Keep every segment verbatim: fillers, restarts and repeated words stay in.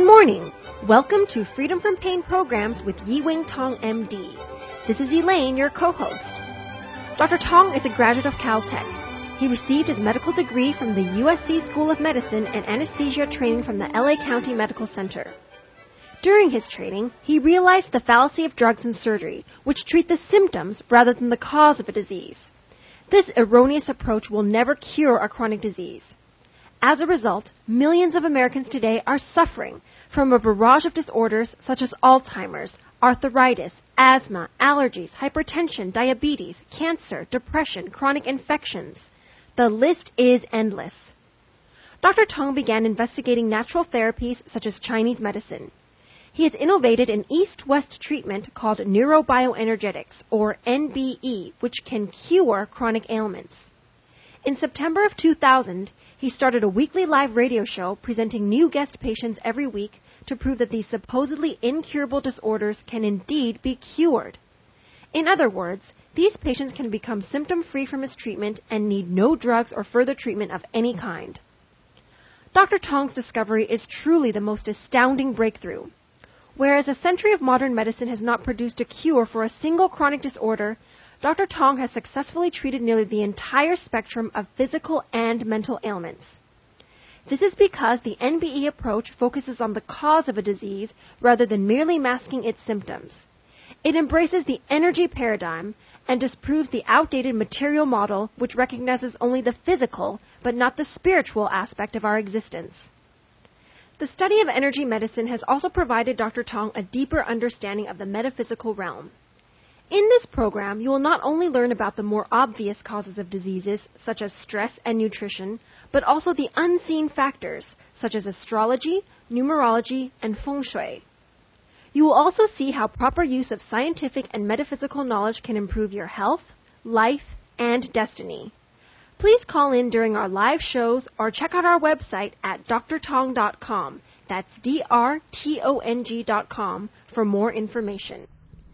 morning. Welcome to Freedom from Pain programs with Yi-Wing Tong, M D. This is Elaine, your co-host. Doctor Tong is a graduate of Caltech. He received his medical degree from the U S C School of Medicine and anesthesia training from the L A County Medical Center. During his training, he realized the fallacy of drugs and surgery, which treat the symptoms rather than the cause of a disease. This erroneous approach will never cure a chronic disease. As a result, millions of Americans today are suffering from a barrage of disorders such as Alzheimer's, arthritis, asthma, allergies, hypertension, diabetes, cancer, depression, chronic infections. The list is endless. Doctor Tong began investigating natural therapies such as Chinese medicine. He has innovated an east-west treatment called neurobioenergetics, or N B E, which can cure chronic ailments. In September of two thousand, he started a weekly live radio show presenting new guest patients every week to prove that these supposedly incurable disorders can indeed be cured. In other words, these patients can become symptom-free from his treatment and need no drugs or further treatment of any kind. Doctor Tong's discovery is truly the most astounding breakthrough. Whereas a century of modern medicine has not produced a cure for a single chronic disorder, Doctor Tong has successfully treated nearly the entire spectrum of physical and mental ailments. This is because the N B E approach focuses on the cause of a disease rather than merely masking its symptoms. It embraces the energy paradigm and disproves the outdated material model which recognizes only the physical but not the spiritual aspect of our existence. The study of energy medicine has also provided Doctor Tong a deeper understanding of the metaphysical realm. In this program, you will not only learn about the more obvious causes of diseases, such as stress and nutrition, but also the unseen factors, such as astrology, numerology, and feng shui. You will also see how proper use of scientific and metaphysical knowledge can improve your health, life, and destiny. Please call in during our live shows or check out our website at d r tong dot com. That's D R T O N G dot com for more information.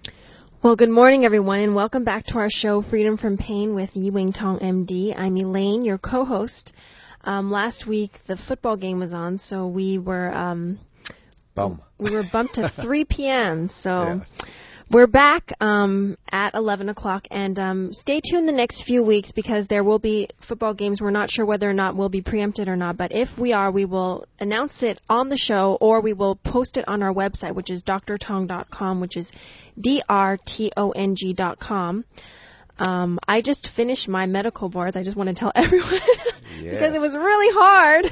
Well, good morning, everyone, and welcome back to our show, Freedom from Pain with Yi-Wing Tong, M D. I'm Elaine, your co-host. Um, last week, the football game was on, so we were um, Bum. we were bumped to three p.m., so yeah. We're back um, at eleven o'clock, and um, stay tuned the next few weeks because there will be football games. We're not sure whether or not we'll be preempted or not, but if we are, we will announce it on the show or we will post it on our website, which is d r tong dot com, which is D R T O N G dot com. Um, I just finished my medical boards. I just want to tell everyone yes. because it was really hard.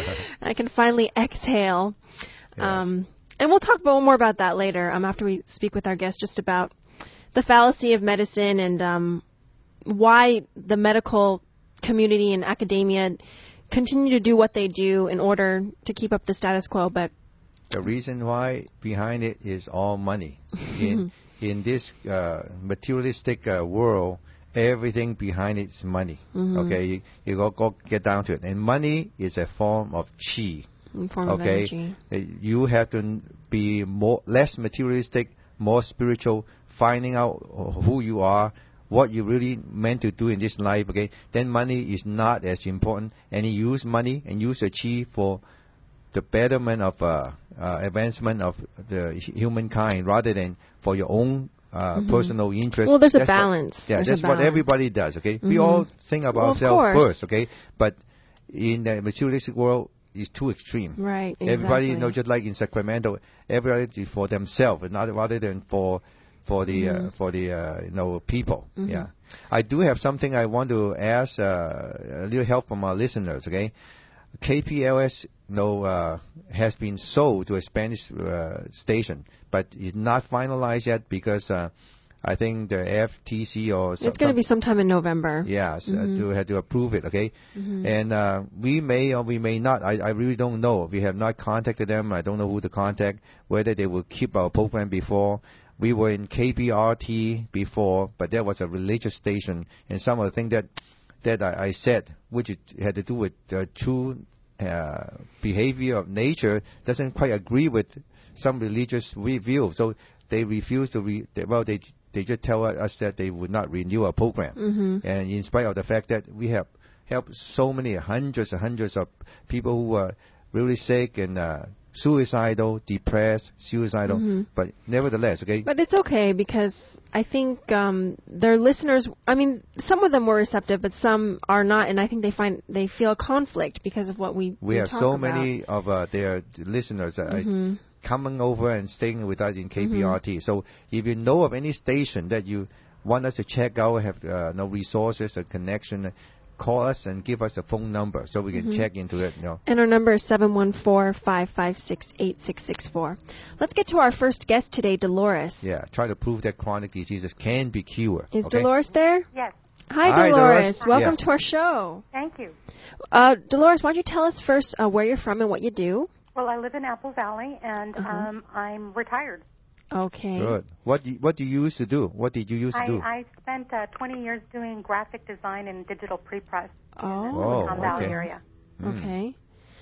I can finally exhale. Yes. Um, And we'll talk more about that later um, after we speak with our guest just about the fallacy of medicine and um, why the medical community and academia continue to do what they do in order to keep up the status quo. But the reason why behind it is all money. In, in this uh, materialistic uh, world, everything behind it is money. Mm-hmm. Okay, you, you go, go get down to it. And money is a form of chi. In form okay, of energy. You have to be more less materialistic, more spiritual, finding out who you are, what you really meant to do in this life. Okay, then money is not as important, and you use money and use your chi for the betterment of uh, uh, advancement of the humankind rather than for your own uh, mm-hmm. personal interest. Well, there's that's a balance. What, yeah, there's that's a what balance. everybody does. Okay, mm-hmm. we all think about well, ourselves first. Okay, but in the materialistic world, is too extreme. Right, exactly. Everybody, you know, just like in Sacramento, everybody for themselves, not rather than for for the mm-hmm. uh, for the uh, you know people. Mm-hmm. Yeah, I do have something I want to ask uh, a little help from our listeners. Okay, K P L S, you know, uh, has been sold to a Spanish uh, station, but it's not finalized yet because. Uh, I think the F T C or it's going to be sometime in November. Yes, mm-hmm. uh, to have to approve it. Okay, mm-hmm. and uh, we may or we may not. I, I really don't know. We have not contacted them. I don't know who to contact. Whether they will keep our program before. We were in K B R T before, but that was a religious station, and some of the things that that I, I said, which it had to do with uh, true uh, behavior of nature, doesn't quite agree with some religious view. So they refuse to. Re- they, well, they. They just tell us that they would not renew our program. Mm-hmm. And in spite of the fact that we have helped so many hundreds and hundreds of people who are really sick and uh, suicidal, depressed, suicidal. Mm-hmm. But nevertheless, okay. But it's okay because I think um, their listeners. I mean, some of them were receptive, but some are not, and I think they find they feel conflict because of what we. We, we have talk so about. many of uh, their listeners that Mm-hmm. are coming over and staying with us in K P R T. Mm-hmm. So if you know of any station that you want us to check out, have uh, no resources or connection, call us and give us a phone number so we can Mm-hmm. check into it. You know. And our number is seven one four, five five six, eight six six four. Let's get to our first guest today, Dolores. Yeah, try to prove that chronic diseases can be cured. Is okay? Dolores there? Yes, Hi, Hi, Dolores. Dolores. Welcome Yeah. to our show. thank you. Uh, Dolores, why don't you tell us first uh, where you're from and what you do? Well, I live in Apple Valley, and Uh-huh. um, I'm retired. Okay. Good. What do you, what do you used to do? What did you used to I, do? I spent uh, twenty years doing graphic design and digital pre-press Oh. in the Oh, Silicon Valley okay. area. Mm. Okay.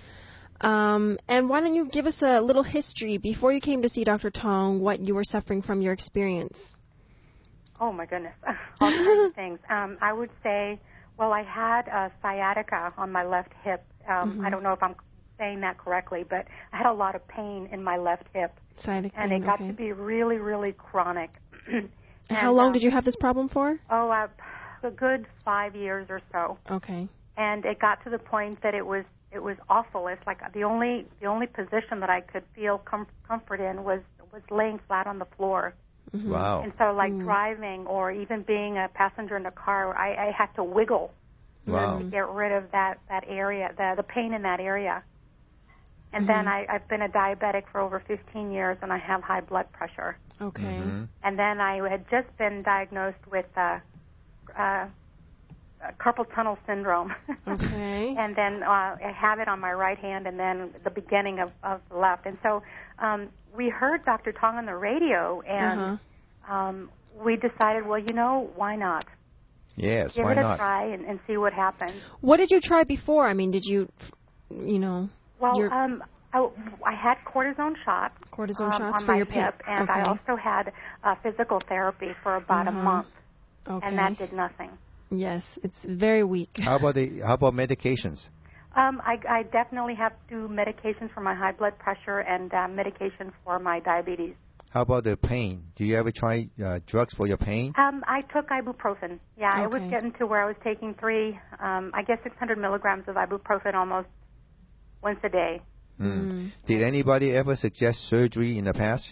Um, and why don't you give us a little history before you came to see Doctor Tong, what you were suffering from your experience? Oh, my goodness. All kinds of things. Um, I would say, well, I had uh, sciatica on my left hip. Um, Mhm. I don't know if I'm saying that correctly, but I had a lot of pain in my left hip, Sciatic and pain, it got okay. to be really, really chronic. And how long did you have this problem for? Oh, uh, a good five years or so. Okay. And it got to the point that it was it was awful. It's like the only the only position that I could feel com- comfort in was was laying flat on the floor. Mhm. Wow. And so, like Mm. driving or even being a passenger in a car, I, I had to wiggle Wow. to get rid of that that area, the the pain in that area. And then I, I've been a diabetic for over fifteen years, and I have high blood pressure. Okay. Mhm. And then I had just been diagnosed with uh, uh, carpal tunnel syndrome. Okay. And then uh, I have it on my right hand and then the beginning of, of the left. And so um, we heard Doctor Tong on the radio, and Uh-huh. um, we decided, well, you know, why not? Yes, Give why it a not? try and, and see what happens. What did you try before? I mean, did you, you know, Well, your um, I, I had cortisone shots, cortisone um, shots on for my your pain? hip, and I Okay. also had uh, physical therapy for about Uh-huh. a month, Okay. and that did nothing. Yes, it's very weak. How about the how about medications? Um, I, I definitely have to do medication for my high blood pressure and uh, medication for my diabetes. How about the pain? Do you ever try uh, drugs for your pain? Um, I took ibuprofen. Yeah, I was Okay. getting to where I was taking three, um, I guess six hundred milligrams of ibuprofen almost once a day. Mm. Did anybody ever suggest surgery in the past?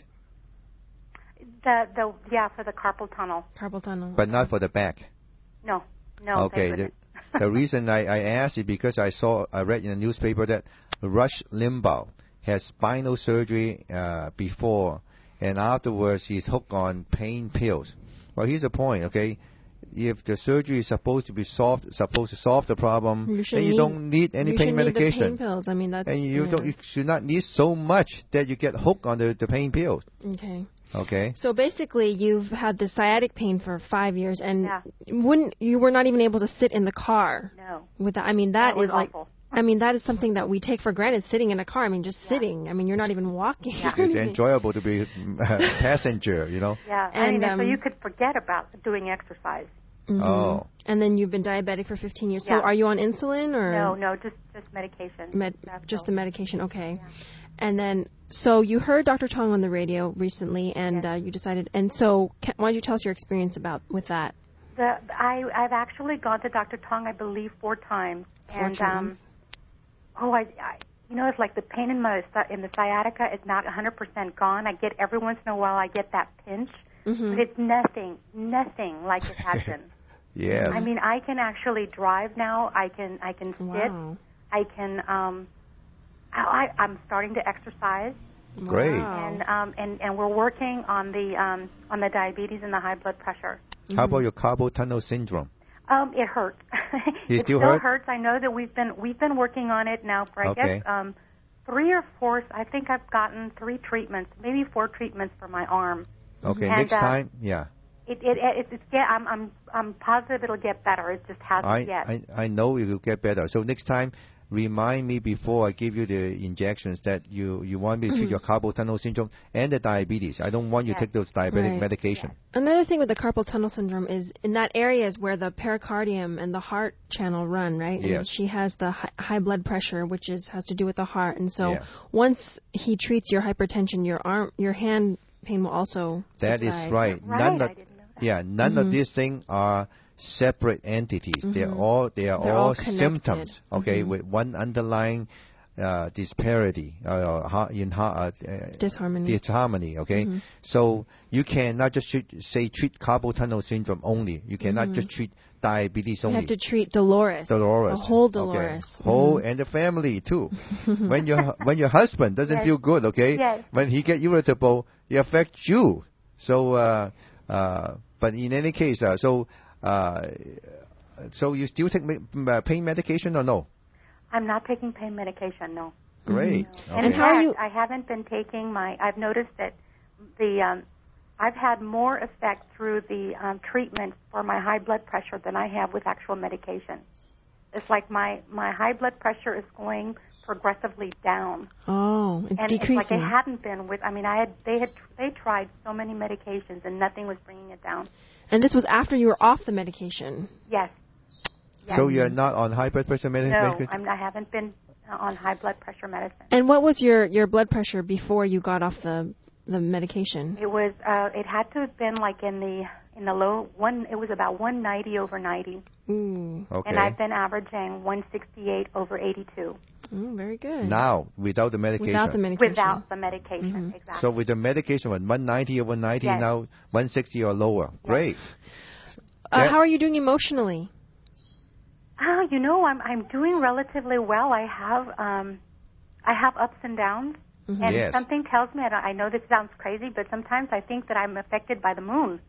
The the yeah for the carpal tunnel. Carpal tunnel. But not for the back. No, no. Okay. thank The, goodness. the reason I, I asked is because I saw I read in the newspaper that Rush Limbaugh had spinal surgery uh, before, and afterwards he's hooked on pain pills. Well, here's the point. Okay. If the surgery is supposed to be solved, supposed to solve the problem, You then shouldn't you need- don't need any you pain should medication. Need the pain pills. I mean, that's And you yeah. don't you should not need so much that you get hooked on the, the pain pills. Okay. Okay. So basically, you've had the sciatic pain for five years, and Yeah. wouldn't you were not even able to sit in the car No. with that? I mean, that That was is like. awful. I mean, that is something that we take for granted, sitting in a car. I mean, just sitting. I mean, you're not even walking. Yeah. or It's anything. enjoyable to be a passenger, you know. Yeah, I And, mean, um, so you could forget about doing exercise. Mhm. Oh. And then you've been diabetic for fifteen years. So Yeah. are you on insulin or No, no, just just medication. med- That's just all. the medication? Okay. And then, so you heard Doctor Tong on the radio recently, and Yes. uh, you decided. And so, can, why don't you tell us your experience about with that? The, I I've actually gone to Doctor Tong, I believe, four times, Four and um, treatments? oh, I, I you know, it's like the pain in my sci- in the sciatica is not one hundred percent gone. I get every once in a while, I get that pinch, Mhm. but it's nothing, nothing like it has been. Yes. I mean, I can actually drive now. I can I can sit. Wow. I can. Um, I, I- I'm starting to exercise. Great. Wow. And um and, and we're working on the um on the diabetes and the high blood pressure. How about your carpal tunnel syndrome? Um, it hurts. You it still still hurt? hurts. I know that we've been we've been working on it now for I Okay. guess um three or four. I think I've gotten three treatments, maybe four treatments for my arm. Okay, And, next uh, time, yeah. It it, it it's get. I'm I'm I'm positive it'll get better. It just hasn't I, yet. I I know it will get better. So next time, remind me before I give you the injections that you, you want me to treat your carpal tunnel syndrome and the diabetes. I don't want you Yes. to take those diabetic Right. medication. Another thing with the carpal tunnel syndrome is in that area is where the pericardium and the heart channel run, right? And Yes. she has the hi- high blood pressure, which is has to do with the heart. And so Yeah. once he treats your hypertension, your arm, your hand pain will also That is subside. right. Right, None I of, didn't know that. yeah, none Mhm. of these things are separate entities. They're Mhm. all they are They're all, all connected. symptoms. Okay, Mhm. with one underlying uh, disparity uh, ha- in ha- uh, uh, Disharmony. disharmony. Okay, Mhm. so you cannot just treat, say treat carpal tunnel syndrome only. You cannot Mhm. just treat diabetes You only. have to treat Dolores. Dolores, The whole okay. Dolores. Whole Mhm. and the family too. when your when your husband doesn't Yes. feel good, okay, Yes. when he get irritable, it affects you. So, uh, uh, but in any case, uh, so uh, so you still take me- uh, pain medication or no? I'm not taking pain medication, no. Great. No. Okay. And And in how are fact, you- I haven't been taking my. I've noticed that the um, I've had more effect through the um, treatment for my high blood pressure than I have with actual medication. It's like my my high blood pressure is going progressively down, Oh, it's and decreasing. it's like it hadn't been with. I mean, I had they had they tried so many medications and nothing was bringing it down. And this was after you were off the medication. Yes. yes. So you're not on high blood pressure medi- no, medication? I'm, I haven't been uh, on high blood pressure medicine. And what was your, your blood pressure before you got off the the medication? It was. Uh, it had to have been like in the in the low one. It was about one ninety over ninety, Ooh, Okay. and I've been averaging one sixty-eight over eighty-two Ooh, very good. Now, without the medication. Without the medication. without the medication. Mhm. Exactly. So with the medication, what, one ninety over ninety, Yes. now one sixty or lower. Great. Uh, Yeah. how are you doing emotionally? Oh, you know, I'm I'm doing relatively well. I have um, I have ups and downs, Mhm. and Yes. something tells me. I, don't, I know this sounds crazy, but sometimes I think that I'm affected by the moon.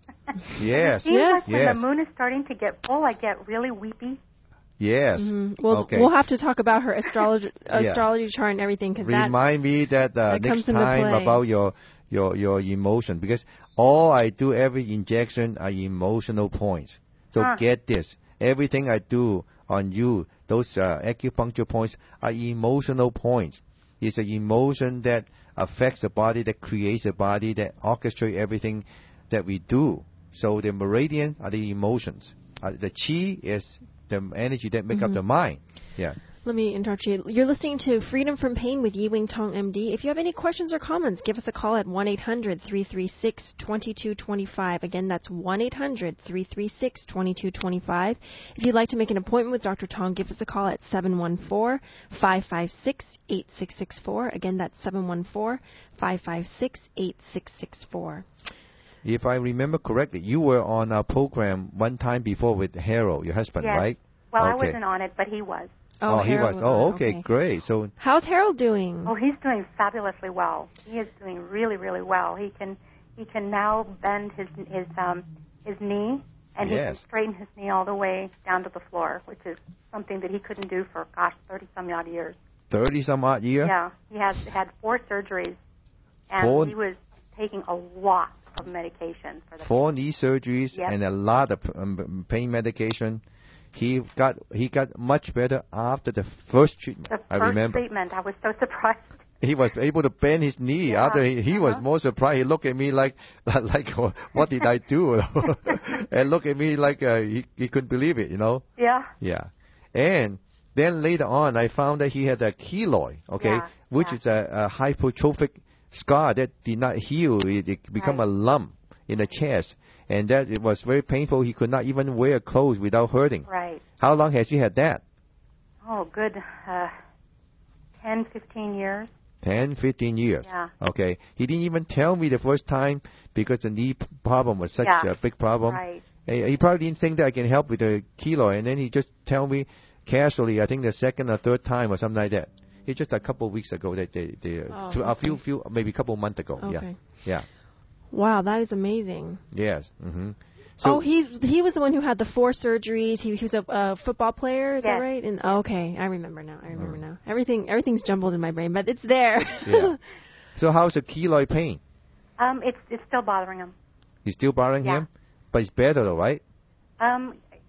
Yes. It seems Yes. like when Yes. the moon is starting to get full, I get really weepy. Yes. Mhm. Well, Okay. we'll have to talk about her astrology Yeah. astrology chart and everything because that. Remind me that, uh, that next comes into time play. about your your your emotion, because all I do every injection are emotional points. So Huh. get this: everything I do on you, those uh, acupuncture points are emotional points. It's an emotion that affects the body, that creates the body, that orchestrates everything that we do. So the meridian are the emotions. Uh, the chi is the energy that make up Mhm. the mind. Yeah. Let me interrupt you. You're listening to Freedom from Pain with Yi-Wing Tong, M D. If you have any questions or comments, give us a call at one eight hundred three three six two two two five. Again, that's one eight hundred three three six two two two five. If you'd like to make an appointment with Doctor Tong, give us a call at seven one four, five five six, eight six six four. Again, that's seven one four, five five six, eight six six four. If I remember correctly, you were on our program one time before with Harold, your husband, Yes. right? Well, I Okay. wasn't on it, but he was. Oh, he Harold was. Oh, on. okay, great. So, How's Harold doing? Oh, he's doing fabulously well. He is doing really, really well. He can he can now bend his his um his knee, and he Yes. can straighten his knee all the way down to the floor, which is something that he couldn't do for gosh thirty some odd years. thirty some odd year. Yeah, he has had four surgeries, and Four- he was taking a lot of medication for the Four knee surgeries Yep. and a lot of um, pain medication. He got he got much better after the first treatment. the I first remember treatment. I was so surprised. he was able to bend his knee. Yeah. After he, he was Uh-huh. more surprised. He looked at me like like what did I do? And looked at me like uh, he he couldn't believe it. You know. Yeah. Yeah. And then later on, I found that he had a keloid, okay, Yeah, which yeah. is a, a hypertrophic scar that did not heal. It, it become Right. a lump in the chest. And that it was very painful. He could not even wear clothes without hurting. Right. How long has he had that? Oh, good. Uh, ten, fifteen years. Ten, fifteen years. Yeah. Okay. He didn't even tell me the first time because the knee p- problem was such Yeah. a big problem. Right. He he probably didn't think that I can help with the keloid, and then he just tell me casually, I think the second or third time or something like that. It's just a couple of weeks ago that they, they Oh, to- a okay. few, few, maybe a couple of months ago. Yeah, Okay. yeah, Wow, that is amazing. yes. hmm oh, he's he was the one who had the four surgeries. He, he was a uh, football player, is that Yes. right? And oh, okay, I remember now. I remember now. Everything everything's jumbled in my brain, but it's there. yeah. So how's the keloid pain? Um, it's it's still bothering him. It's still bothering Yeah. him, but it's better though, right? Um,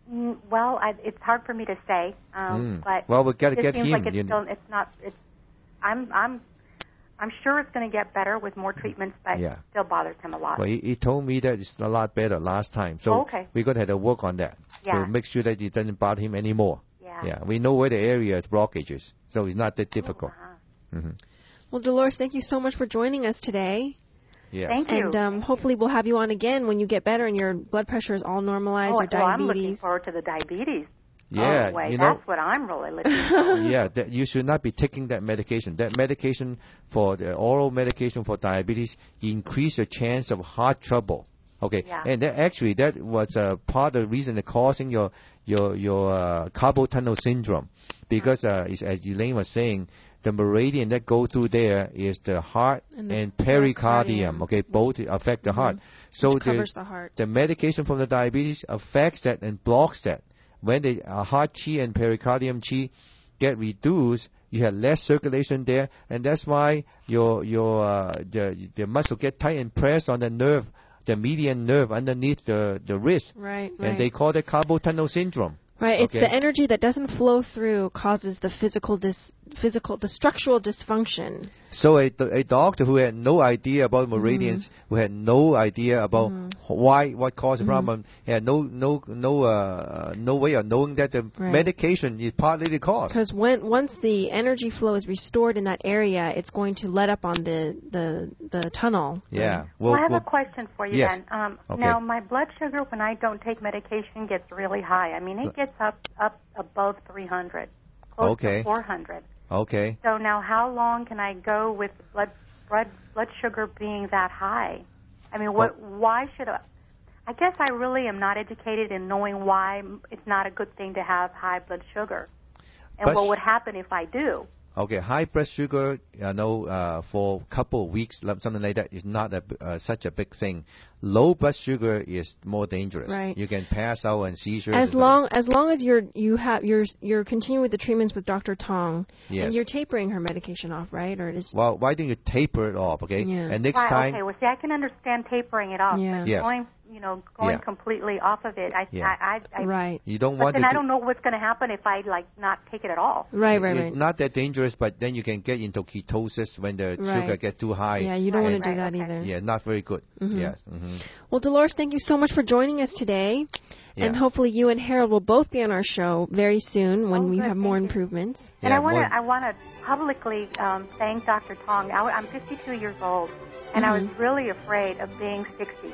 Mm, well, I, it's hard for me to say, um, Mm. but Well, we got to it get seems him. like it's you know. still, it's not, it's, I'm, I'm, I'm sure it's going to get better with more treatments, but Yeah. it still bothers him a lot. Well, he, he told me that it's a lot better last time. So Oh, okay. we're going to have to work on that Yeah. to make sure that it doesn't bother him anymore. Yeah. Yeah, we know where the area is blockages, so it's not that difficult. Oh, wow. hmm Well, Dolores, thank you so much for joining us today. Yes. Thank you. And um, hopefully we'll have you on again when you get better and your blood pressure is all normalized, Oh, your well, I'm looking diabetes. forward to the diabetes. Yeah, Oh, wait, you know. that's what I'm really looking for. Yeah, that you should not be taking that medication. That medication for the oral medication for diabetes increase the chance of heart trouble. Okay, Yeah. and that actually that was uh, part of the reason that causing your your your uh, carpal tunnel syndrome, because uh, is, as Elaine was saying, the meridian that go through there is the heart And and, the pericardium. pericardium. Okay, both affect the heart. So Which covers the the heart. the medication from the diabetes affects that and blocks that. When the uh, heart chi and pericardium chi get reduced, you have less circulation there, and that's why your your uh, the the muscle get tight and pressed on the nerve, the median nerve underneath the the wrist, Right, right. and they call it carpal tunnel syndrome. Right, it's Okay. the energy that doesn't flow through causes the physical dis, physical the structural dysfunction. So a, a doctor who had no idea about meridians, Mm-hmm. who had no idea about why what caused the Mm-hmm. problem, had no no no uh, no way of knowing that the Right. medication is partly the cause. Because when once the energy flow is restored in that area, it's going to let up on the the, the tunnel. Yeah. Well, I have well, a question for you yes. then. Um, Okay. Now, my blood sugar when I don't take medication gets really high. I mean, it gets up up above three hundred, close Okay. to four hundred. Okay. So now, how long can I go with blood blood blood sugar being that high? I mean, what? Why should I? I guess I really am not educated in knowing why it's not a good thing to have high blood sugar, and But what sh- would happen if I do. Okay, high blood sugar, you know, uh, for a couple of weeks, like something like that, is not a, uh, such a big thing. Low blood sugar is more dangerous. Right. You can pass out and seizures. As and long as long as you're you have you're you're continuing with the treatments with Doctor Tong, Yes. and you're tapering her medication off, right? Or it is Well, why don't you taper it off, okay? Yeah. And next Right, time, okay. Well, see, I can understand tapering it off. Yeah. But Yes. going, you know, going Yeah. completely off of it. I, Yeah. I, I, I right, you don't But want then to I do- don't know what's going to happen if I like not take it at all. right, right, It's right. not that dangerous, but then you can get into ketosis when the Right. sugar gets too high. Yeah, you don't Right, want to do right, that okay. either. Yeah, not very good. Mhm. Yes. hmm Well, Dolores, thank you so much for joining us today. And Yeah. hopefully you and Harold will both be on our show very soon when Oh, we good, have more thank you. improvements. And Yeah, I want more- to I want to publicly um, thank Doctor Tong. I, I'm fifty-two years old, and I was Mhm. really afraid of being sixty.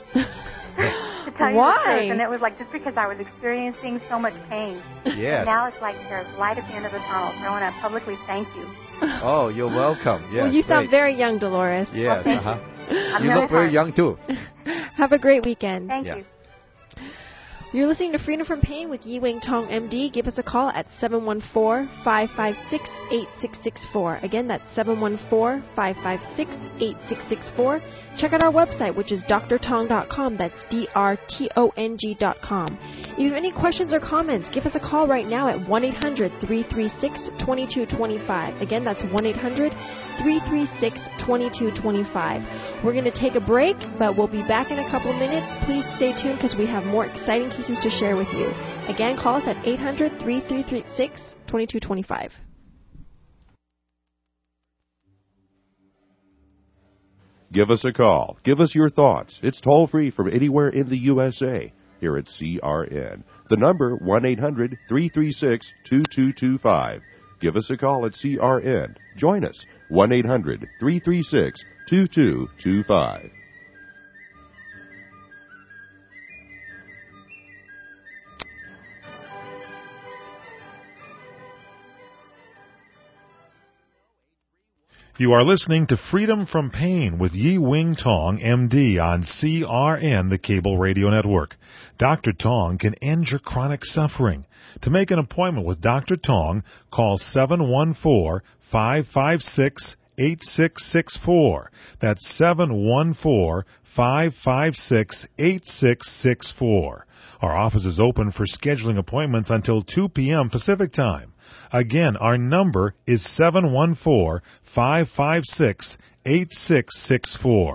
To tell you Why? the truth, and it was like just because I was experiencing so much pain. Yes. And now it's like there's light at the end of the tunnel. So I want to publicly thank you. Oh, you're welcome. Yes, well, you sound great. very young, Dolores. Yes. thank uh-huh. I'm You really look very hard. young too. Have a great weekend. Thank Yeah. you. You're listening to Freedom from Pain with Yi Wing Tong, M D. Give us a call at seven one four, five five six, eight six six four. Again, that's seven one four, five five six, eight six six four. Check out our website, which is d r tong dot com. That's D R T O N G dot com. If you have any questions or comments, give us a call right now at one eight hundred, three three six, two two two five. Again, that's one eight hundred, three three six, two two two five. We're going to take a break, but we'll be back in a couple of minutes. Please stay tuned because we have more exciting cases to share with you. Again, call us at eight hundred, three three six, two two two five. Give us a call. Give us your thoughts. It's toll-free from anywhere in the U S A. Here at C R N. The number, one eight hundred, three three six, two two two five. Give us a call at C R N. Join us, one eight hundred, three three six, two two two five. You are listening to Freedom from Pain with Yi Wing Tong, M D, on C R N, the cable radio network. Doctor Tong can end your chronic suffering. To make an appointment with Doctor Tong, call seven one four, five five six, eight six six four. That's seven one four, five five six, eight six six four. Our office is open for scheduling appointments until two p.m. Pacific Time. Again, our number is seven one four, five five six, eight six six four.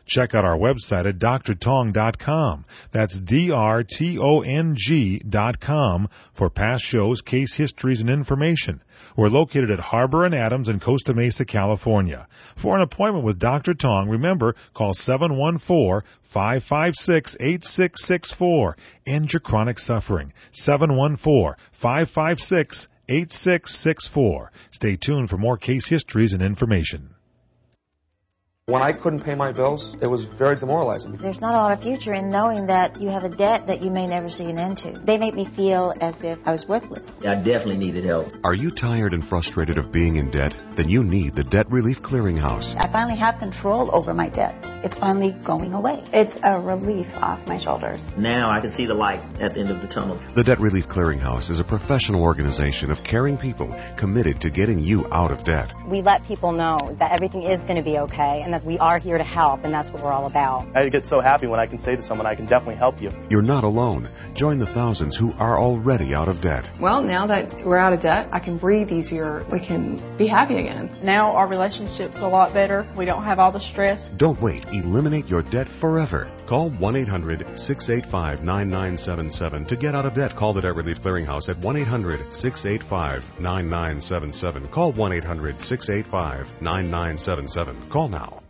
Check out our website at d r tong dot com. That's D R T O N G dot com for past shows, case histories, and information. We're located at Harbor and Adams in Costa Mesa, California. For an appointment with Doctor Tong, remember, call seven one four, five five six, eight six six four. End your chronic suffering. seven one four, five five six, eight six six four. Stay tuned for more case histories and information. When I couldn't pay my bills, it was very demoralizing. There's not a lot of future in knowing that you have a debt that you may never see an end to. They made me feel as if I was worthless. I definitely needed help. Are you tired and frustrated of being in debt? Then you need the Debt Relief Clearinghouse. I finally have control over my debt. It's finally going away. It's a relief off my shoulders. Now I can see the light at the end of the tunnel. The Debt Relief Clearinghouse is a professional organization of caring people committed to getting you out of debt. We let people know that everything is going to be okay and that we are here to help, and that's what we're all about. I get so happy when I can say to someone, I can definitely help you. You're not alone. Join the thousands who are already out of debt. Well, now that we're out of debt, I can breathe easier. We can be happy again. Now our relationship's a lot better. We don't have all the stress. Don't wait. Eliminate your debt forever. Call one eight hundred, six eight five, nine nine seven seven. To get out of debt, call the Debt Relief Clearinghouse at one eight hundred, six eight five, nine nine seven seven. Call one eight hundred, six eight five, nine nine seven seven. Call now.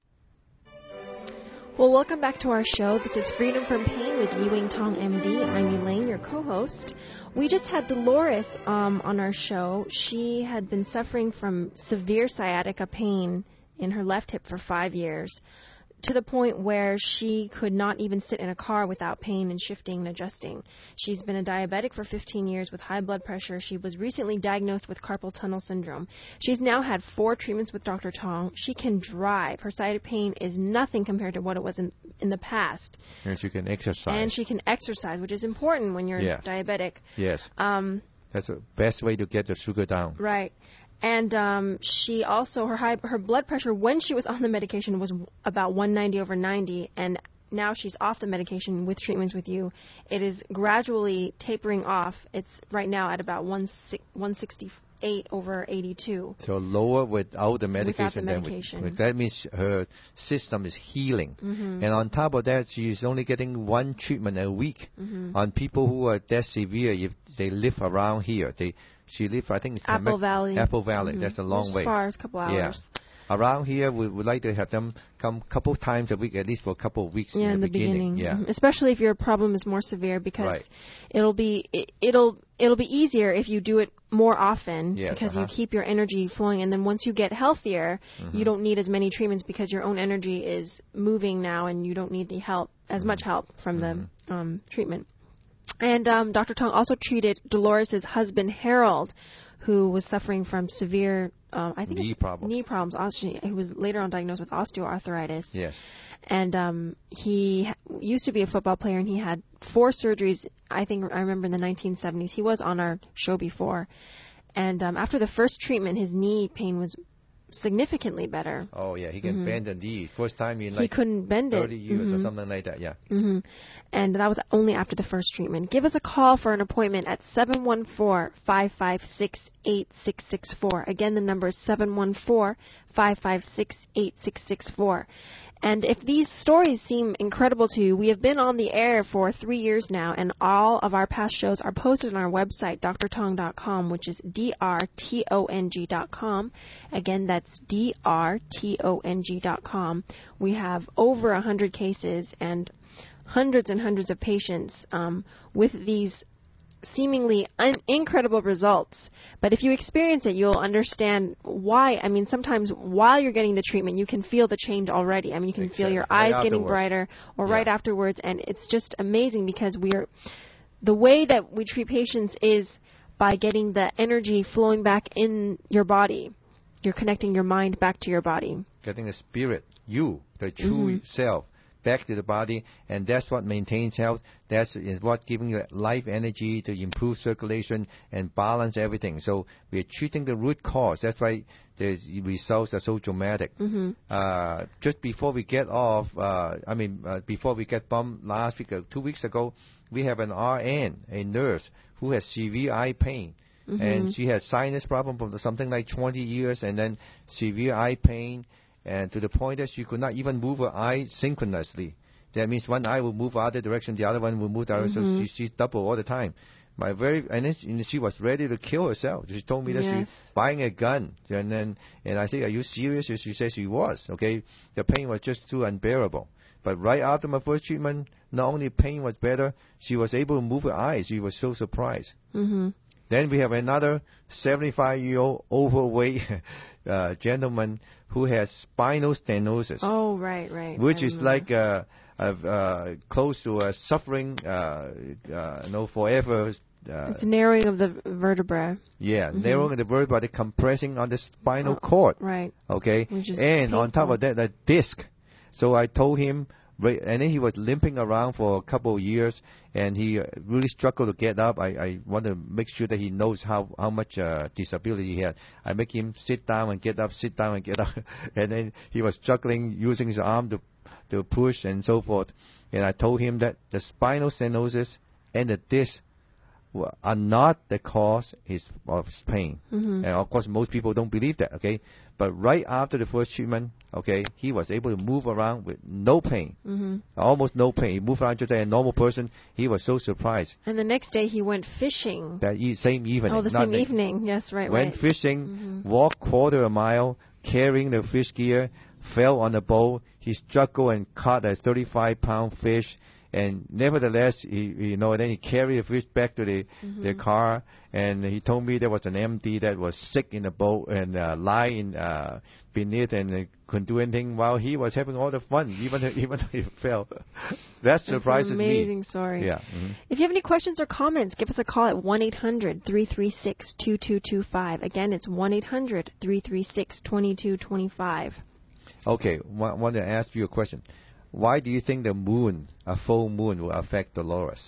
Well, welcome back to our show. This is Freedom from Pain with Yi-Wing Tong, M D. I'm Elaine, your co-host. We just had Dolores um, on our show. She had been suffering from severe sciatica pain in her left hip for five years, to the point where she could not even sit in a car without pain and shifting and adjusting. She's been a diabetic for fifteen years with high blood pressure. She was recently diagnosed with carpal tunnel syndrome. She's now had four treatments with Doctor Tong. She can drive. Her sciatic pain is nothing compared to what it was in, in the past. And she can exercise. And she can exercise, which is important when you're yeah. diabetic. Yes. Um, That's the best way to get the sugar down. Right. And um, she also, her high, her blood pressure when she was on the medication was about one ninety over ninety, and now she's off the medication with treatments with you. It is gradually tapering off. It's right now at about one sixty-eight over eighty-two. So lower without the medication. Without the medication. Than with, that means her system is healing. Mm-hmm. And on top of that, she's only getting one treatment a week. Mm-hmm. On people who are that severe, if they live around here, they She lives, I think, it's Apple Temek- Valley. Apple Valley. Mm-hmm. That's a long as way. As far as a couple hours. Yeah. Around here, we would like to have them come a couple times a week, at least for a couple of weeks yeah, in, in the, the beginning. beginning. Yeah. Mm-hmm. Especially if your problem is more severe, because right. it'll be it, it'll it'll be easier if you do it more often, yes, because uh-huh. you keep your energy flowing, and then once you get healthier, mm-hmm. you don't need as many treatments because your own energy is moving now, and you don't need the help as mm-hmm. much help from mm-hmm. the um, treatment. And um, Doctor Tong also treated Dolores' husband Harold, who was suffering from severe, um, I think knee problems. Knee problems. Osteo- he was later on diagnosed with osteoarthritis. Yes. And um, he ha- used to be a football player, and he had four surgeries. I think I remember in the nineteen seventies. He was on our show before, and um, after the first treatment, his knee pain was significantly better. Oh yeah, he can mm-hmm. bend the knee. First time in like he couldn't bend thirty it. years mm-hmm. or something like that. Yeah. Mm-hmm. And that was only after the first treatment. Give us a call for an appointment at seven one four, five five six, eight six six four. Again, the number is seven one four, five five six, eight six six four. And if these stories seem incredible to you, we have been on the air for three years now, and all of our past shows are posted on our website, d r tong dot com, which is D R T O N G dot com. Again, that's D R T O N G dot com. We have over one hundred cases and hundreds and hundreds of patients um, with these seemingly un- incredible results. But if you experience it, you'll understand why. I mean, sometimes while you're getting the treatment, you can feel the change already. I mean, you can exactly. feel your right eyes getting brighter or yeah. right afterwards. And it's just amazing because we're the way that we treat patients is by getting the energy flowing back in your body. You're connecting your mind back to your body. Getting the spirit, you, the true mm-hmm. self, back to the body, and that's what maintains health. That's is what giving you life energy to improve circulation and balance everything. So we're treating the root cause. That's why the results are so dramatic. Mm-hmm. Uh, just before we get off, uh, I mean, uh, before we get bumped last week, or two weeks ago, we have an R N, a nurse, who has severe eye pain. Mm-hmm. And she had sinus problem for something like twenty years, and then severe eye pain. and to the point that she could not even move her eye synchronously. That means one eye will move other direction, the other one will move the other. Mm-hmm. So she she's double all the time. My very and then she, she was ready to kill herself. She told me that Yes. she's buying a gun, and then and I said, "Are you serious?" She said she was. Okay, the pain was just too unbearable. But right after my first treatment, not only pain was better, she was able to move her eyes. She was so surprised. Mm-hmm. Then we have another seventy-five-year-old overweight uh, gentleman who has spinal stenosis. Oh, right, right. Which I is remember. like uh, uh, uh, close to uh, suffering, uh, uh, no, forever. Uh, It's narrowing of the vertebra. yeah, Mhm. narrowing the vertebra, the compressing on the spinal cord. Right. Okay, Which is and on top painful. of that, a disc. So I told him, right- and then he was limping around for a couple of years, and he uh, really struggled to get up. I, I want to make sure that he knows how how much uh, disability he had. I make him sit down and get up, sit down and get up, and then he was struggling using his arm to to push and so forth. And I told him that the spinal stenosis and the disc were- are not the cause his, of his pain. Mhm. And of course, most people don't believe that, okay? But right after the first treatment, okay, he was able to move around with no pain. Mm-hmm. Almost no pain. He moved around just like a normal person. He was so surprised And the next day he went fishing. that e- same evening. Oh, the not same the- evening. Yes, right, Went right. fishing, Mhm. walked quarter a mile, carrying the fish gear, fell on the boat. He struggled and caught a thirty-five pound fish. And nevertheless, he, you know, then he carried the fish back to the, Mhm. the car, and he told me there was an M D that was sick in the boat and uh, lying uh, beneath and uh, couldn't do anything while he was having all the fun, even even though he fell. That surprises It's an me. amazing story. Yeah. mhm. If you have any questions or comments, give us a call at one eight hundred three three six two two two five. Again, it's one eight hundred three three six two two two five. Okay, wa- want to ask you a question. Why do you think the moon, a full moon, will affect Dolores?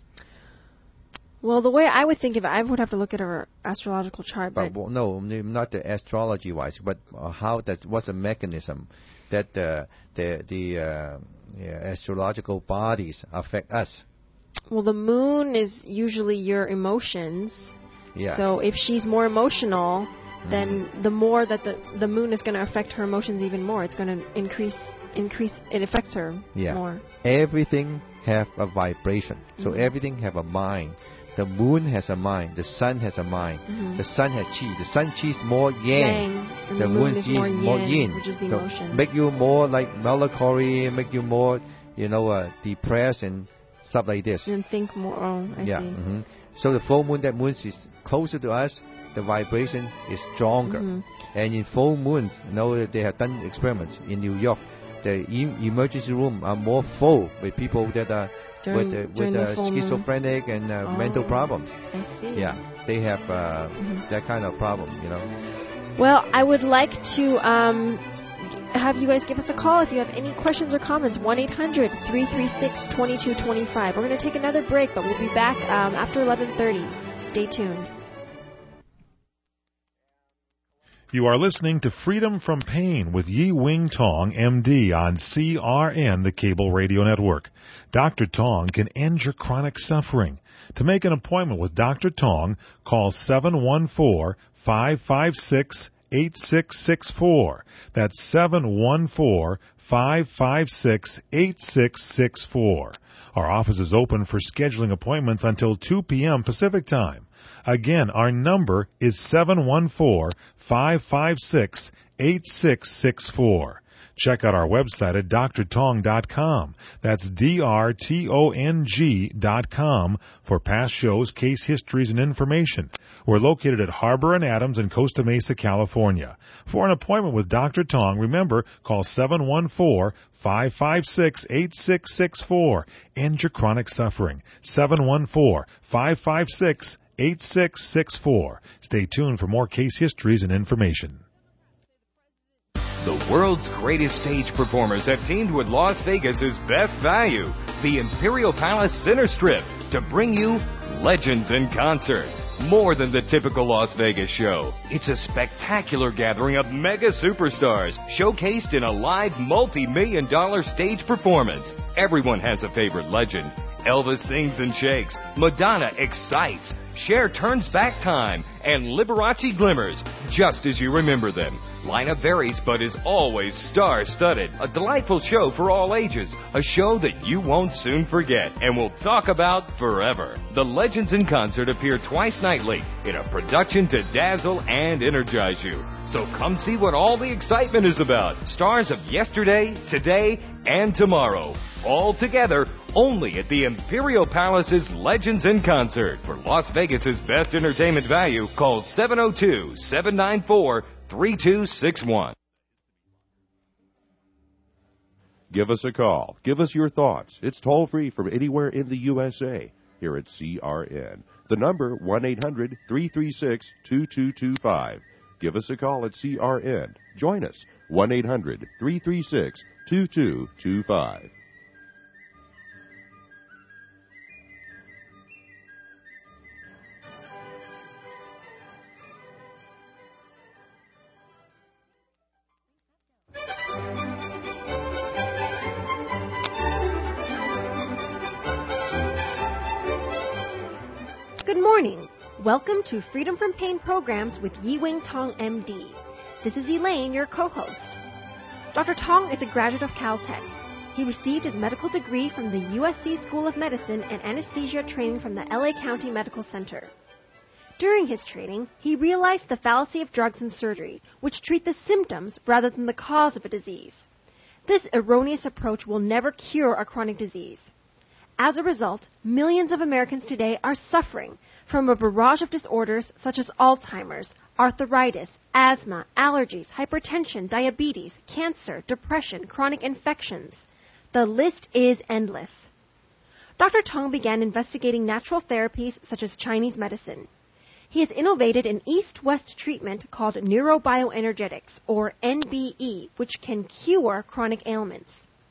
Well, the way I would think of it, I would have to look at her astrological chart, but, But well, no, n- not the astrology wise, but uh, how that what's the mechanism that uh, the the uh, yeah, astrological bodies affect us? well, the moon is usually your emotions. Yeah. So if she's more emotional, then the more that the the moon is going to affect her emotions even more. It's going to increase increase. It affects her Yeah. more. Everything have a vibration. So Mhm. everything have a mind. The moon has a mind. The sun has a mind. Mhm. The sun has chi. The sun chi is more yang. Yang, and the moon is chi more more yin, yin. which is the So emotions. make you more like melancholy, make you more, you know, uh, depressed and stuff like this. And think more. Oh, I yeah. see. hmm So the full moon, that moon is closer to us. The vibration is stronger. Mhm. And in full moon, you know, they have done experiments in New York. The e- emergency room are more full with people that are During- with uh, during with the uh, full moon. schizophrenic and uh, Oh, mental problems. I see. Yeah, they have uh, Mhm. that kind of problem. You know. Well, I would like to um, have you guys give us a call if you have any questions or comments. one eight hundred three three six two two two five. We're going to take another break, but we'll be back um, after eleven thirty. Stay tuned. You are listening to Freedom from Pain with Yi Wing Tong, M D, on C R N, the cable radio network. Doctor Tong can end your chronic suffering. To make an appointment with Doctor Tong, call seven one four, five five six, eight six six four. That's seven one four, five five six, eight six six four. Our office is open for scheduling appointments until two p.m. Pacific Time. Again, our number is seven one four, five five six, eight six six four. Check out our website at d r tong dot com. That's D R T O N G dot com for past shows, case histories, and information. We're located at Harbor and Adams in Costa Mesa, California. For an appointment with Doctor Tong, remember, call seven one four, five five six, eight six six four. End your chronic suffering. seven one four, five five six, eight six six four. Stay tuned for more case histories and information. The world's greatest stage performers have teamed with Las Vegas's best value, the Imperial Palace Center Strip, to bring you Legends in Concert. More than the typical Las Vegas show, it's a spectacular gathering of mega superstars showcased in a live multi-million dollar stage performance. Everyone has a favorite legend. Elvis sings and shakes, Madonna excites, Cher turns back time, and Liberace glimmers just as you remember them. Lineup varies but is always star-studded. A delightful show for all ages. A show that you won't soon forget and will talk about forever. The Legends in Concert appear twice nightly in a production to dazzle and energize you. So come see what all the excitement is about. Stars of yesterday, today, and tomorrow. All together, only at the Imperial Palace's Legends in Concert. For Las Vegas's best entertainment value, call seven oh two, seven nine four, three two six one. Give us a call. Give us your thoughts. It's toll-free from anywhere in the U S A here at C R N. The number, one eight hundred, three three six, two two two five. Give us a call at C R N. Join us, one eight hundred, three three six, two two two five. Good morning. Welcome to Freedom from Pain programs with Yi-Wing Tong, M D. This is Elaine, your co-host. Doctor Tong is a graduate of Caltech. He received his medical degree from the U S C School of Medicine and anesthesia training from the L A County Medical Center. During his training, he realized the fallacy of drugs and surgery, which treat the symptoms rather than the cause of a disease. This erroneous approach will never cure a chronic disease. As a result, millions of Americans today are suffering from a barrage of disorders such as Alzheimer's, arthritis, asthma, allergies, hypertension, diabetes, cancer, depression, chronic infections. The list is endless. Doctor Tong began investigating natural therapies such as Chinese medicine. He has innovated an east-west treatment called neurobioenergetics, or N B E, which can cure chronic ailments.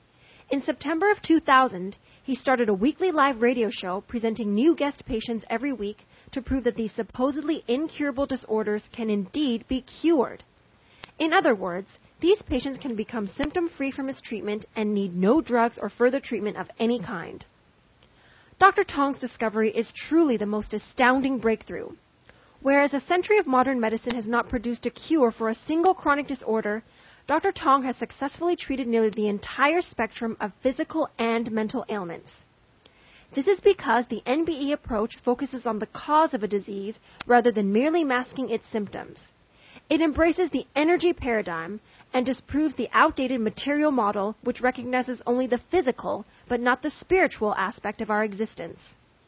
In September of two thousand, he started a weekly live radio show presenting new guest patients every week to prove that these supposedly incurable disorders can indeed be cured. In other words, these patients can become symptom-free from his treatment and need no drugs or further treatment of any kind. Doctor Tong's discovery is truly the most astounding breakthrough. Whereas a century of modern medicine has not produced a cure for a single chronic disorder, Doctor Tong has successfully treated nearly the entire spectrum of physical and mental ailments. This is because the N B E approach focuses on the cause of a disease rather than merely masking its symptoms. It embraces the energy paradigm and disproves the outdated material model which recognizes only the physical but not the spiritual aspect of our existence.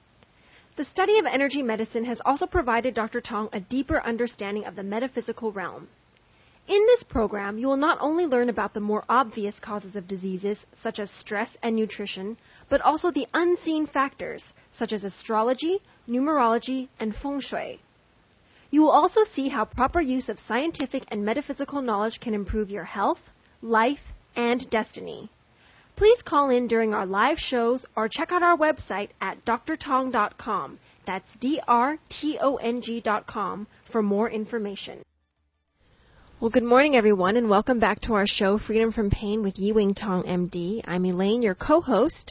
The study of energy medicine has also provided Doctor Tong a deeper understanding of the metaphysical realm. In this program, you will not only learn about the more obvious causes of diseases, such as stress and nutrition, but also the unseen factors, such as astrology, numerology, and feng shui. You will also see how proper use of scientific and metaphysical knowledge can improve your health, life, and destiny. Please call in during our live shows or check out our website at d r tong dot com. That's D R T O N G dot com for more information. Well, good morning, everyone, and welcome back to our show, Freedom from Pain with Yi-Wing Tong, M D. I'm Elaine, your co-host.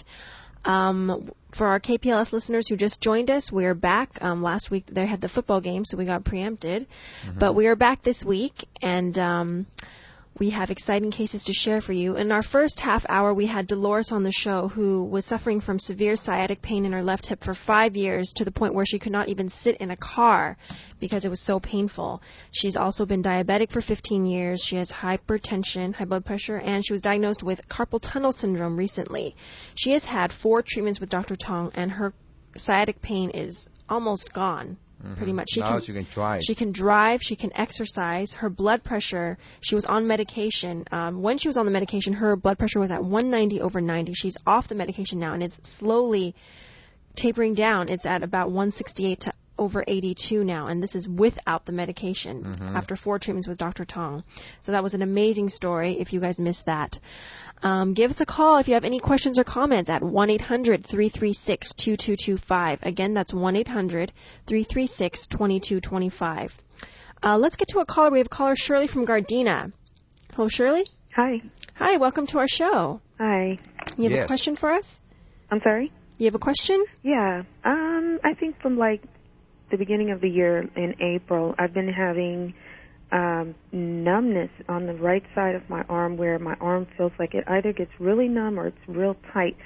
Um, for our K P L S listeners who just joined us, we're back. Um, last week they had the football game, so we got preempted. Mm-hmm. But we are back this week, and um, we have exciting cases to share for you. In our first half hour, we had Dolores on the show, who was suffering from severe sciatic pain in her left hip for five years to the point where she could not even sit in a car because it was so painful. She's also been diabetic for fifteen years. She has hypertension, high blood pressure, and she was diagnosed with carpal tunnel syndrome recently. She has had four treatments with Doctor Tong, and her sciatic pain is almost gone. Mm-hmm. Pretty much. She now can, she can drive. She can drive. She can exercise. Her blood pressure, she was on medication. Um, when she was on the medication, her blood pressure was at one ninety over ninety. She's off the medication now, and it's slowly tapering down. It's at about one sixty-eight to over eighty-two now, and this is without the medication mm-hmm. after four treatments with Doctor Tong. So that was an amazing story if you guys missed that. Um, give us a call if you have any questions or comments at one eight hundred, three three six, two two two five. Again, that's one eight hundred, three three six, two two two five. Uh, let's get to a caller. We have caller Shirley from Gardena. Hello, Shirley. Hi. Hi, welcome to our show. Hi. You have yes. a question for us? I'm sorry? You have a question? Yeah. Um, I think from like the beginning of the year in April, I've been having um, numbness on the right side of my arm where my arm feels like it either gets really numb or it's real tight,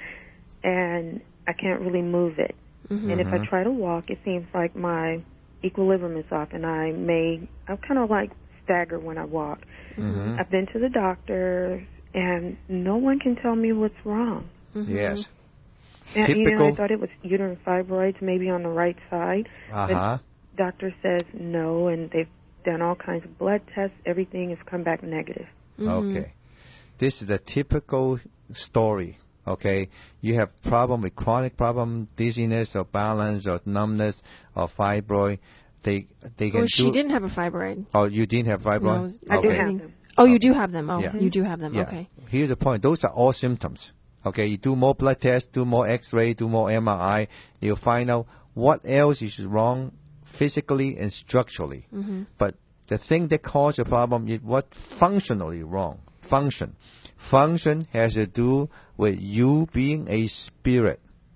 and I can't really move it. Mm-hmm. And if I try to walk, it seems like my equilibrium is off, and I may, I kind of like stagger when I walk. Mm-hmm. I've been to the doctor, and no one can tell me what's wrong. Mm-hmm. Yes. And, you know, I thought it was uterine fibroids, maybe on the right side. Uh-huh. But doctor says no, and they've done all kinds of blood tests. Everything has come back negative. Mm-hmm. Okay. This is a typical story. Okay, you have problem with chronic problem, dizziness or balance or numbness or fibroid. They they can. Oh, she do, didn't have a fibroid. Oh, you didn't have fibroid? No, was, I okay. do have them. Oh, you do have them. Oh, yeah. you do have them. Yeah. Okay. Here's the point. Those are all symptoms. Okay, you do more blood tests, do more X-ray, do more M R I. You'll find out what else is wrong physically and structurally. Mm-hmm. But the thing that causes the problem is what functionally wrong. Function. Function has to do with you being a spirit.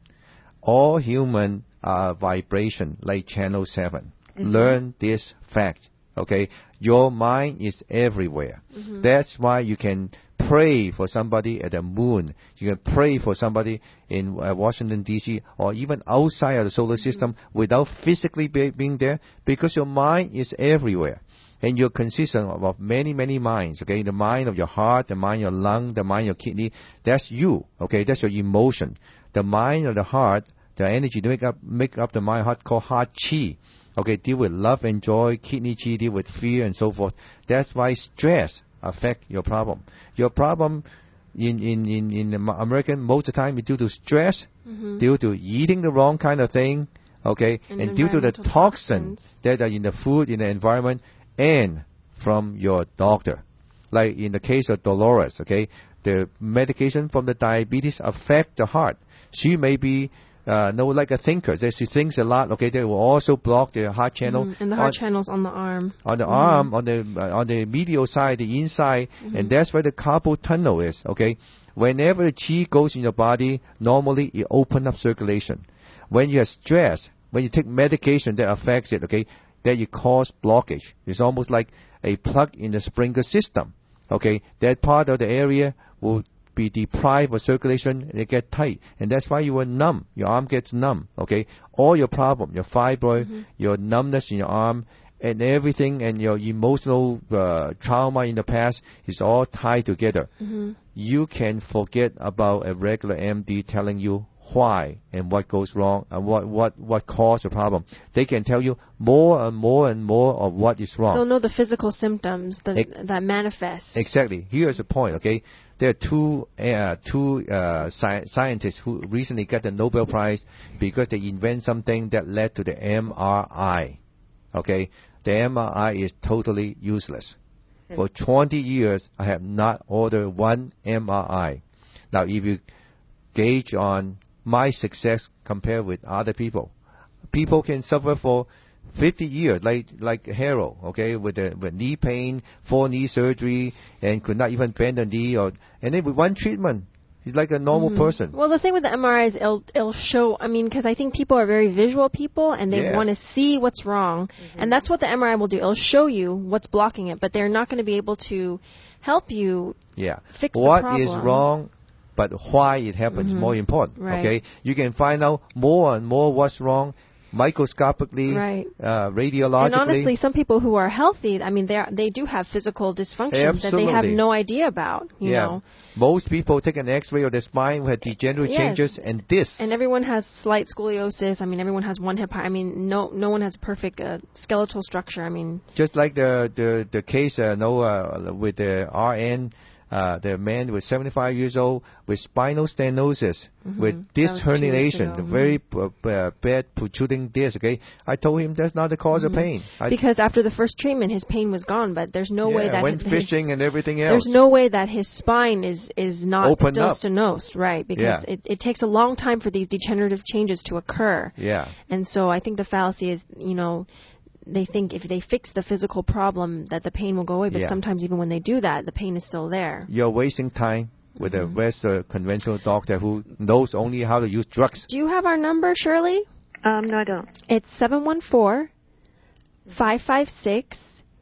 All human are vibration, like channel seven. Mm-hmm. Learn this fact. Okay, your mind is everywhere. Mm-hmm. That's why you can pray for somebody at the moon. You can pray for somebody in uh, Washington, D C, or even outside of the solar system mm-hmm. without physically be- being there, because your mind is everywhere. And you're consistent of, of many, many minds, okay? The mind of your heart, the mind of your lung, the mind of your kidney, that's you, okay? That's your emotion. The mind of the heart, the energy to make up, make up the mind, heart called heart chi. Okay, deal with love and joy, kidney chi, deal with fear and so forth. That's why stress affect your problem. Your problem in, in, in, in American, most of the time, is due to stress, mm-hmm. due to eating the wrong kind of thing, okay? And, and due to the toxins, toxins that are in the food, in the environment, and from your doctor. Like in the case of Dolores, okay, the medication from the diabetes affect the heart. She may be uh, no like a thinker. She thinks a lot. Okay, they will also block the heart channel. Mm-hmm. And the heart channel's on the arm. On the mm-hmm. arm, on the uh, on the medial side, the inside, mm-hmm. and that's where the carpal tunnel is. Okay, whenever the chi goes in your body, normally it opens up circulation. When you have stress, when you take medication that affects it, okay, that you cause blockage. It's almost like a plug in the sprinkler system. Okay, that part of the area will be deprived of circulation and it get tight, and that's why you are numb. Your arm gets numb. Okay, all your problem, your fibroid, mm-hmm. your numbness in your arm, and everything, and your emotional uh, trauma in the past is all tied together. Mm-hmm. You can forget about a regular M D telling you why and what goes wrong and what, what, what caused the problem. They can tell you more and more and more of what is wrong. They'll know the physical symptoms that, Ex- that manifest. Exactly. Here's the point, okay? There are two, uh, two uh, sci- scientists who recently got the Nobel Prize because they invent something that led to the M R I. Okay? The M R I is totally useless. Mm. For twenty years, I have not ordered one M R I. Now, if you gauge on my success compared with other people. People can suffer for fifty years, like like Harold, okay, with the with knee pain, four knee surgery, and could not even bend a knee, or and then with one treatment, he's like a normal mm-hmm. person. Well, the thing with the M R I is it'll, it'll show, I mean, because I think people are very visual people, and they yes. want to see what's wrong, mm-hmm. and that's what the M R I will do. It'll show you what's blocking it, but they're not going to be able to help you yeah. fix what the problem. What is wrong? But why it happens mm-hmm. is more important. Right. Okay, you can find out more and more what's wrong, microscopically, right. uh, radiologically. And honestly, some people who are healthy, I mean, they they do have physical dysfunctions Absolutely. that they have no idea about. You yeah. know, most people take an X-ray of their spine who have degenerative yes. changes, and this. And everyone has slight scoliosis. I mean, everyone has one hip. I mean, no no one has perfect uh, skeletal structure. I mean, just like the the the case, uh, no, uh, with the R N. Uh, the man was seventy-five years old with spinal stenosis, mm-hmm. with disc herniation, mm-hmm. very uh, uh, bad protruding disc. Okay, I told him that's not the cause mm-hmm. of pain. I because after the first treatment, his pain was gone, but there's no yeah, way that went his, fishing and everything else. There's no way that his spine is is not Opened still up. stenosed, right? Because yeah. it, it takes a long time for these degenerative changes to occur. Yeah. And so I think the fallacy is, you know, they think if they fix the physical problem that the pain will go away, but yeah. sometimes even when they do that, the pain is still there. You're wasting time with mm-hmm. a Western conventional doctor who knows only how to use drugs. Do you have our number, Shirley? Um, no, I don't. It's seven one four, five five six,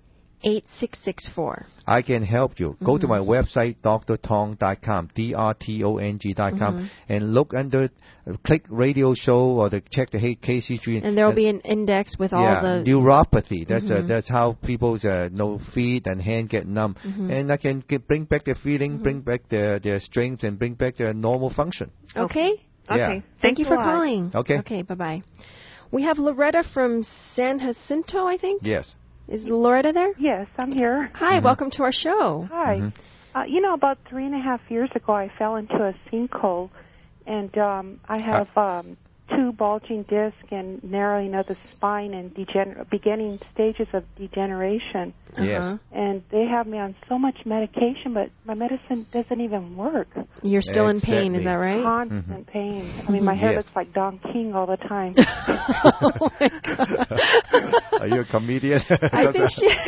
eight six six four. I can help you. Go mm-hmm. to my website, d r tong dot com, D R T O N G dot com, mm-hmm. and look under, uh, click radio show or the, check the K C three. And there will uh, be an index with yeah, all the... neuropathy. That's mm-hmm. uh, that's how people's uh, no feet and hand get numb. Mm-hmm. And I can get, bring back their feeling, mm-hmm. bring back their, their strength, and bring back their normal function. Okay. Yeah. Okay. Thank you for calling. Okay. Okay, bye-bye. We have Loretta from San Jacinto, I think? Yes. Is Loretta there? Yes, I'm here. Hi, mm-hmm. welcome to our show. Hi. Mm-hmm. Uh, you know, about three and a half years ago, I fell into a sinkhole, and um, I have um, two bulging discs and narrowing of the spine and degener- beginning stages of degeneration. Yes. Uh-huh. And they have me on so much medication, but my medicine doesn't even work. You're still exactly. in pain, is that right? Constant mm-hmm. pain. I mean, my hair yes. looks like Don King all the time. Oh, my God. Are you a comedian? I think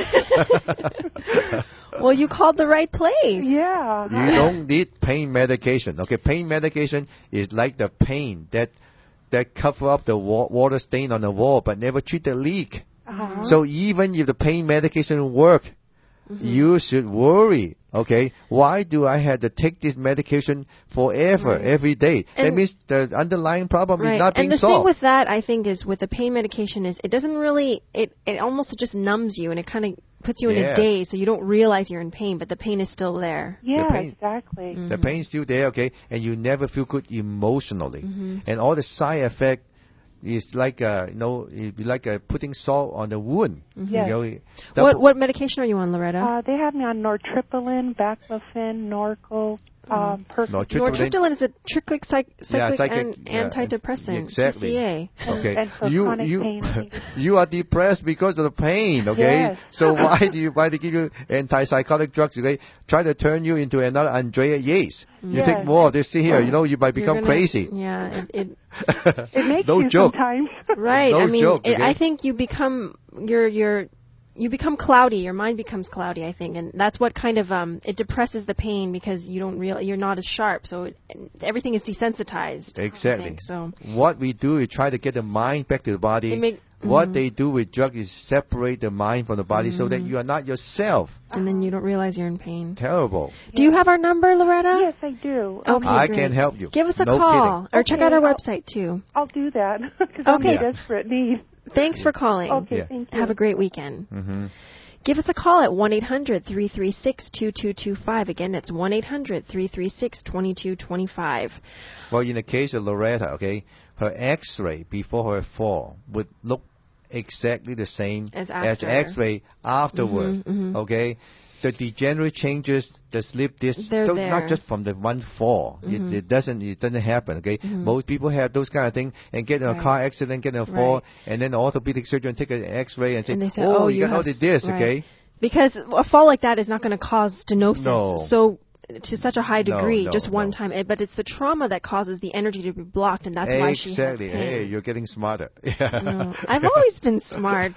she... Well, you called the right place. Yeah. You don't need pain medication. Okay, pain medication is like the pain that that cover up the wa- water stain on the wall but never treat the leak. Uh-huh. So even if the pain medication work, mm-hmm. you should worry. Okay, why do I have to take this medication forever, right. every day? And that means the underlying problem right. is not being solved. And the solved. thing with that, I think, is with the pain medication is it doesn't really, it, it almost just numbs you and it kind of puts you in yeah. a daze so you don't realize you're in pain, but the pain is still there. Yeah, the pain, exactly. Mm-hmm. The pain's still there, okay, and you never feel good emotionally. Mm-hmm. And all the side effect is like, uh, you know, it'd be like uh, putting salt on the wound. Mm-hmm. Yes. You know, what what medication are you on, Loretta? Uh, they have me on nortriptyline, baclofen, Norco. Um, Nortriptyline. Nortriptyline is a tricyclic, cyc- cyclic yeah, cyclic and yeah, antidepressant. Exactly. T C A. Okay. And, and you you pain. you are depressed because of the pain. Okay. Yes. So why do you why they give you antipsychotic drugs? Okay. Try to turn you into another Andrea Yates. You yes. take more of this here. You know you might become gonna, crazy. Yeah. It it, it makes no you joke. sometimes. Right. No I mean, joke, okay? it, I think you become you're you're. You become cloudy. Your mind becomes cloudy, I think, and that's what kind of um it depresses the pain because you don't real you're not as sharp, so it, everything is desensitized. Exactly. I think, so what we do is try to get the mind back to the body. Make, mm-hmm. What they do with drugs is separate the mind from the body mm-hmm. so that you are not yourself. And then you don't realize you're in pain. Terrible. Do you have our number, Loretta? Yes, I do. Okay, I great. can help you. Give us a no call kidding. or okay, check out our I'll, website too. I'll do that because I'm okay. in desperate need. Thanks for calling. Okay, yeah. thank you. Have a great weekend. Mm-hmm. Give us a call at one eight hundred three three six two two two five. Again, it's one eight hundred three three six two two two five. Well, in the case of Loretta, okay, her X-ray before her fall would look exactly the same as, as the X-ray afterwards, mm-hmm, mm-hmm. okay? The degenerate changes, the slip disc, They're there. not just from the one fall. Mm-hmm. It, it doesn't it doesn't happen, okay? Mm-hmm. Most people have those kind of things and get in a right. car accident, get in a fall, right. and then the orthopedic surgeon take an X-ray and say, and they say oh, oh, you, you got all the discs, right. okay? Because a fall like that is not going to cause stenosis. No. So to such a high degree, no, no, just one no. time. But it's the trauma that causes the energy to be blocked, and that's exactly. why she has pain. Hey, you're getting smarter. Yeah. No, I've always been smart.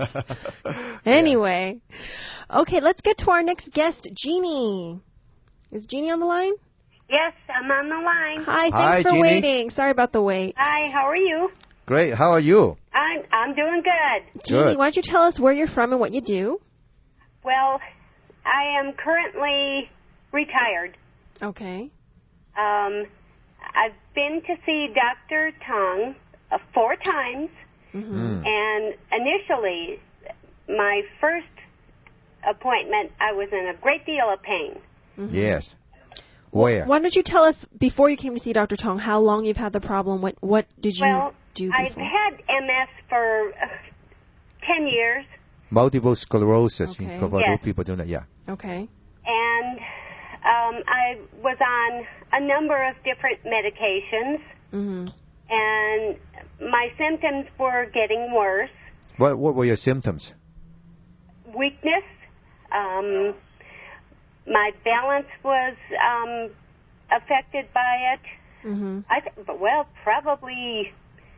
Anyway. Okay, let's get to our next guest, Jeannie. Is Jeannie on the line? Yes, I'm on the line. Hi, thanks Hi, for Jeannie. waiting. Sorry about the wait. Hi, how are you? Great. How are you? I'm I'm doing good. Jeannie, Good. why don't you tell us where you're from and what you do? Well, I am currently retired. Okay. Um, I've been to see Doctor Tong uh, four times, Mm-hmm. and initially, my first appointment, I was in a great deal of pain. Mm-hmm. Yes. Where? Why don't you tell us, before you came to see Doctor Tong, how long you've had the problem? What what did you well, do I've before? had M S for uh, ten years. Multiple sclerosis. Okay. For Yes. those people doing that, yeah. Okay. And um, I was on a number of different medications, Mm-hmm. and my symptoms were getting worse. What What were your symptoms? Weakness. Um, my balance was um, affected by it. Mm-hmm. I th- but well, probably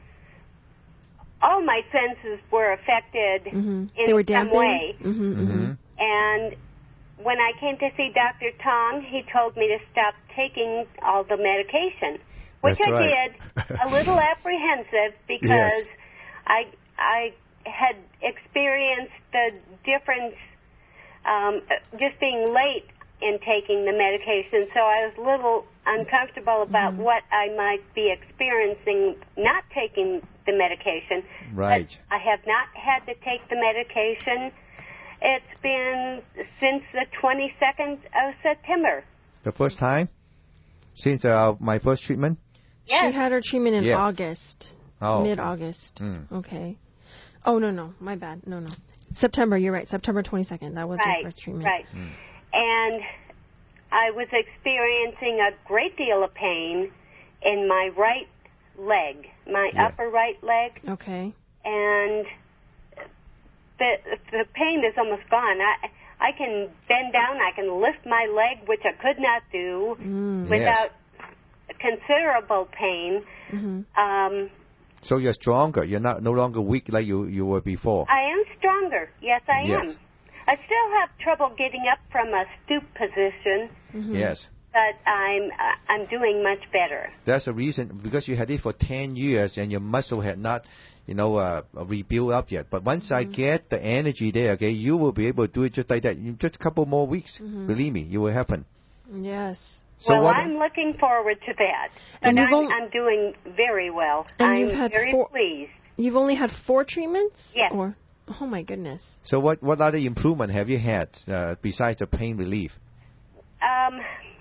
all my senses were affected Mm-hmm. in They were some dampened? way. Mm-hmm, mm-hmm. And when I came to see Doctor Tong, he told me to stop taking all the medication, which That's I right. did, a little apprehensive because Yes. I I had experienced the difference um, just being late in taking the medication, so I was a little uncomfortable about mm-hmm. what I might be experiencing not taking the medication. Right. But I have not had to take the medication. It's been since the twenty-second of September. The first time? Since uh, my first treatment? Yes. She had her treatment in yeah. August. Oh. Mid-August. Mm. Okay. Oh, no, no. My bad. No, no. September, you're right. September twenty-second. That was right, her first treatment. Right. Mm. And I was experiencing a great deal of pain in my right leg, my yeah. upper right leg. Okay. And the the pain is almost gone. I I can bend down, I can lift my leg, which I could not do mm. without yes. considerable pain. Mm-hmm. Um, so you're stronger. You're not no longer weak like you, you were before. I am stronger. Yes, I yes. am. I still have trouble getting up from a stoop position. Mm-hmm. Yes. But I'm uh, I'm doing much better. That's the reason, because you had it for ten years and your muscle had not, you know, uh, rebuilt up yet. But once mm-hmm. I get the energy there, okay, you will be able to do it just like that. In just a couple more weeks, mm-hmm. believe me, it will happen. Yes. So well, what, I'm looking forward to that. And but you've I'm, only, I'm doing very well. And I'm you've had very four, pleased. You've only had four treatments? Yes. Or, oh, my goodness. So what, what other improvement have you had uh, besides the pain relief? Um,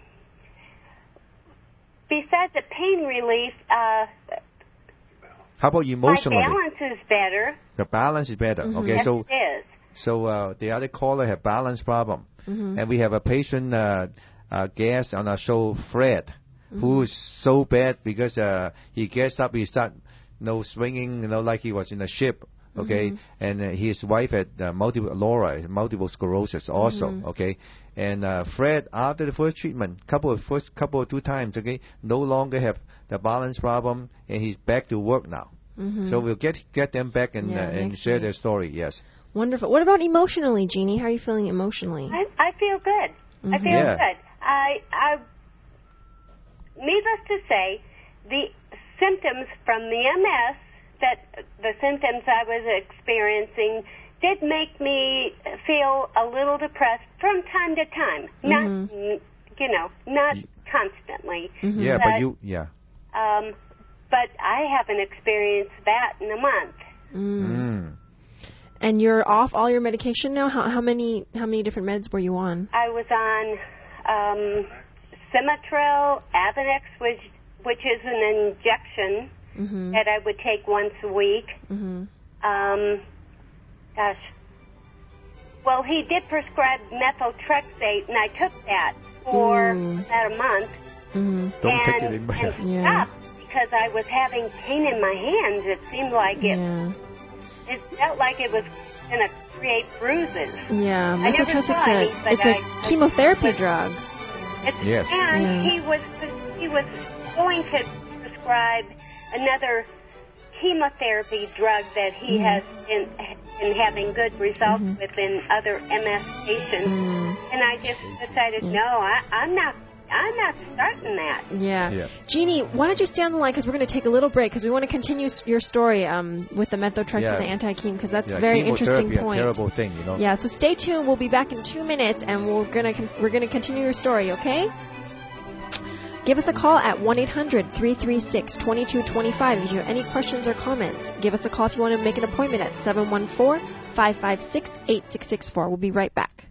besides the pain relief, uh, how about emotionally? My balance is better. The balance is better. Mm-hmm. Okay, yes, so it is. So uh, the other caller have balance problem, mm-hmm. and we have a patient uh, uh, guest on our show, Fred, mm-hmm. who is so bad because uh, he gets up, he start, you know, swinging, you know, like he was in a ship. Okay, mm-hmm. and uh, his wife had uh, multiple Laura, multiple sclerosis also. Mm-hmm. Okay, and uh, Fred, after the first treatment, couple of first couple of two times, okay, no longer have the balance problem, and he's back to work now. Mm-hmm. So we'll get get them back and yeah, uh, and share week. their story. Yes. Wonderful. What about emotionally, Jeannie? How are you feeling emotionally? I, I feel good. Mm-hmm. I feel yeah. good. I, I, needless to say, the symptoms from the M S, that the symptoms I was experiencing, did make me feel a little depressed from time to time. Not, mm-hmm. you know, not constantly. Mm-hmm. Yeah, but, but you, yeah. Um, but I haven't experienced that in a month. Mm. Mm. And you're off all your medication now? How, how many how many different meds were you on? I was on um, Symetril, Avonex, which which is an injection mm-hmm. that I would take once a week. Mm-hmm. Um, gosh. Well, he did prescribe methotrexate, and I took that for mm. about a month. Mm-hmm. Don't and, take it in my and yeah. stopped because I was having pain in my hands. It seemed like it. Yeah. It felt like it was going to create bruises. Yeah, I never methotrexate's saw any, a, but it's a I, chemotherapy I, drug. It's, yes. And yeah. he was he was going to prescribe another chemotherapy drug that he mm-hmm. has been, been having good results mm-hmm. with in other M S patients. Mm-hmm. And I just decided, yeah. no, I, I'm not. I'm not starting that. Yeah. yeah. Jeannie, why don't you stay on the line because we're going to take a little break because we want to continue your story um, with the methotrexate yeah. and the anti-chemo because that's yeah, a very interesting a point. Terrible thing, you know. Yeah. So stay tuned. We'll be back in two minutes and we're gonna con- we're gonna continue your story. Okay. Give us a call at one eight hundred three three six two two two five if you have any questions or comments. Give us a call if you want to make an appointment at seven one four, five five six, eight six six four. We'll be right back.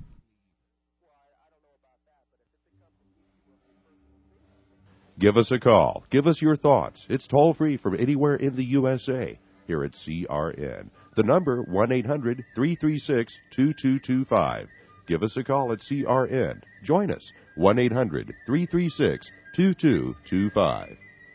Give us a call. Give us your thoughts. It's toll-free from anywhere in the U S A here at C R N. The number, one eight hundred three three six two two two five. Give us a call at C R N. Join us, one eight hundred three three six two two two five.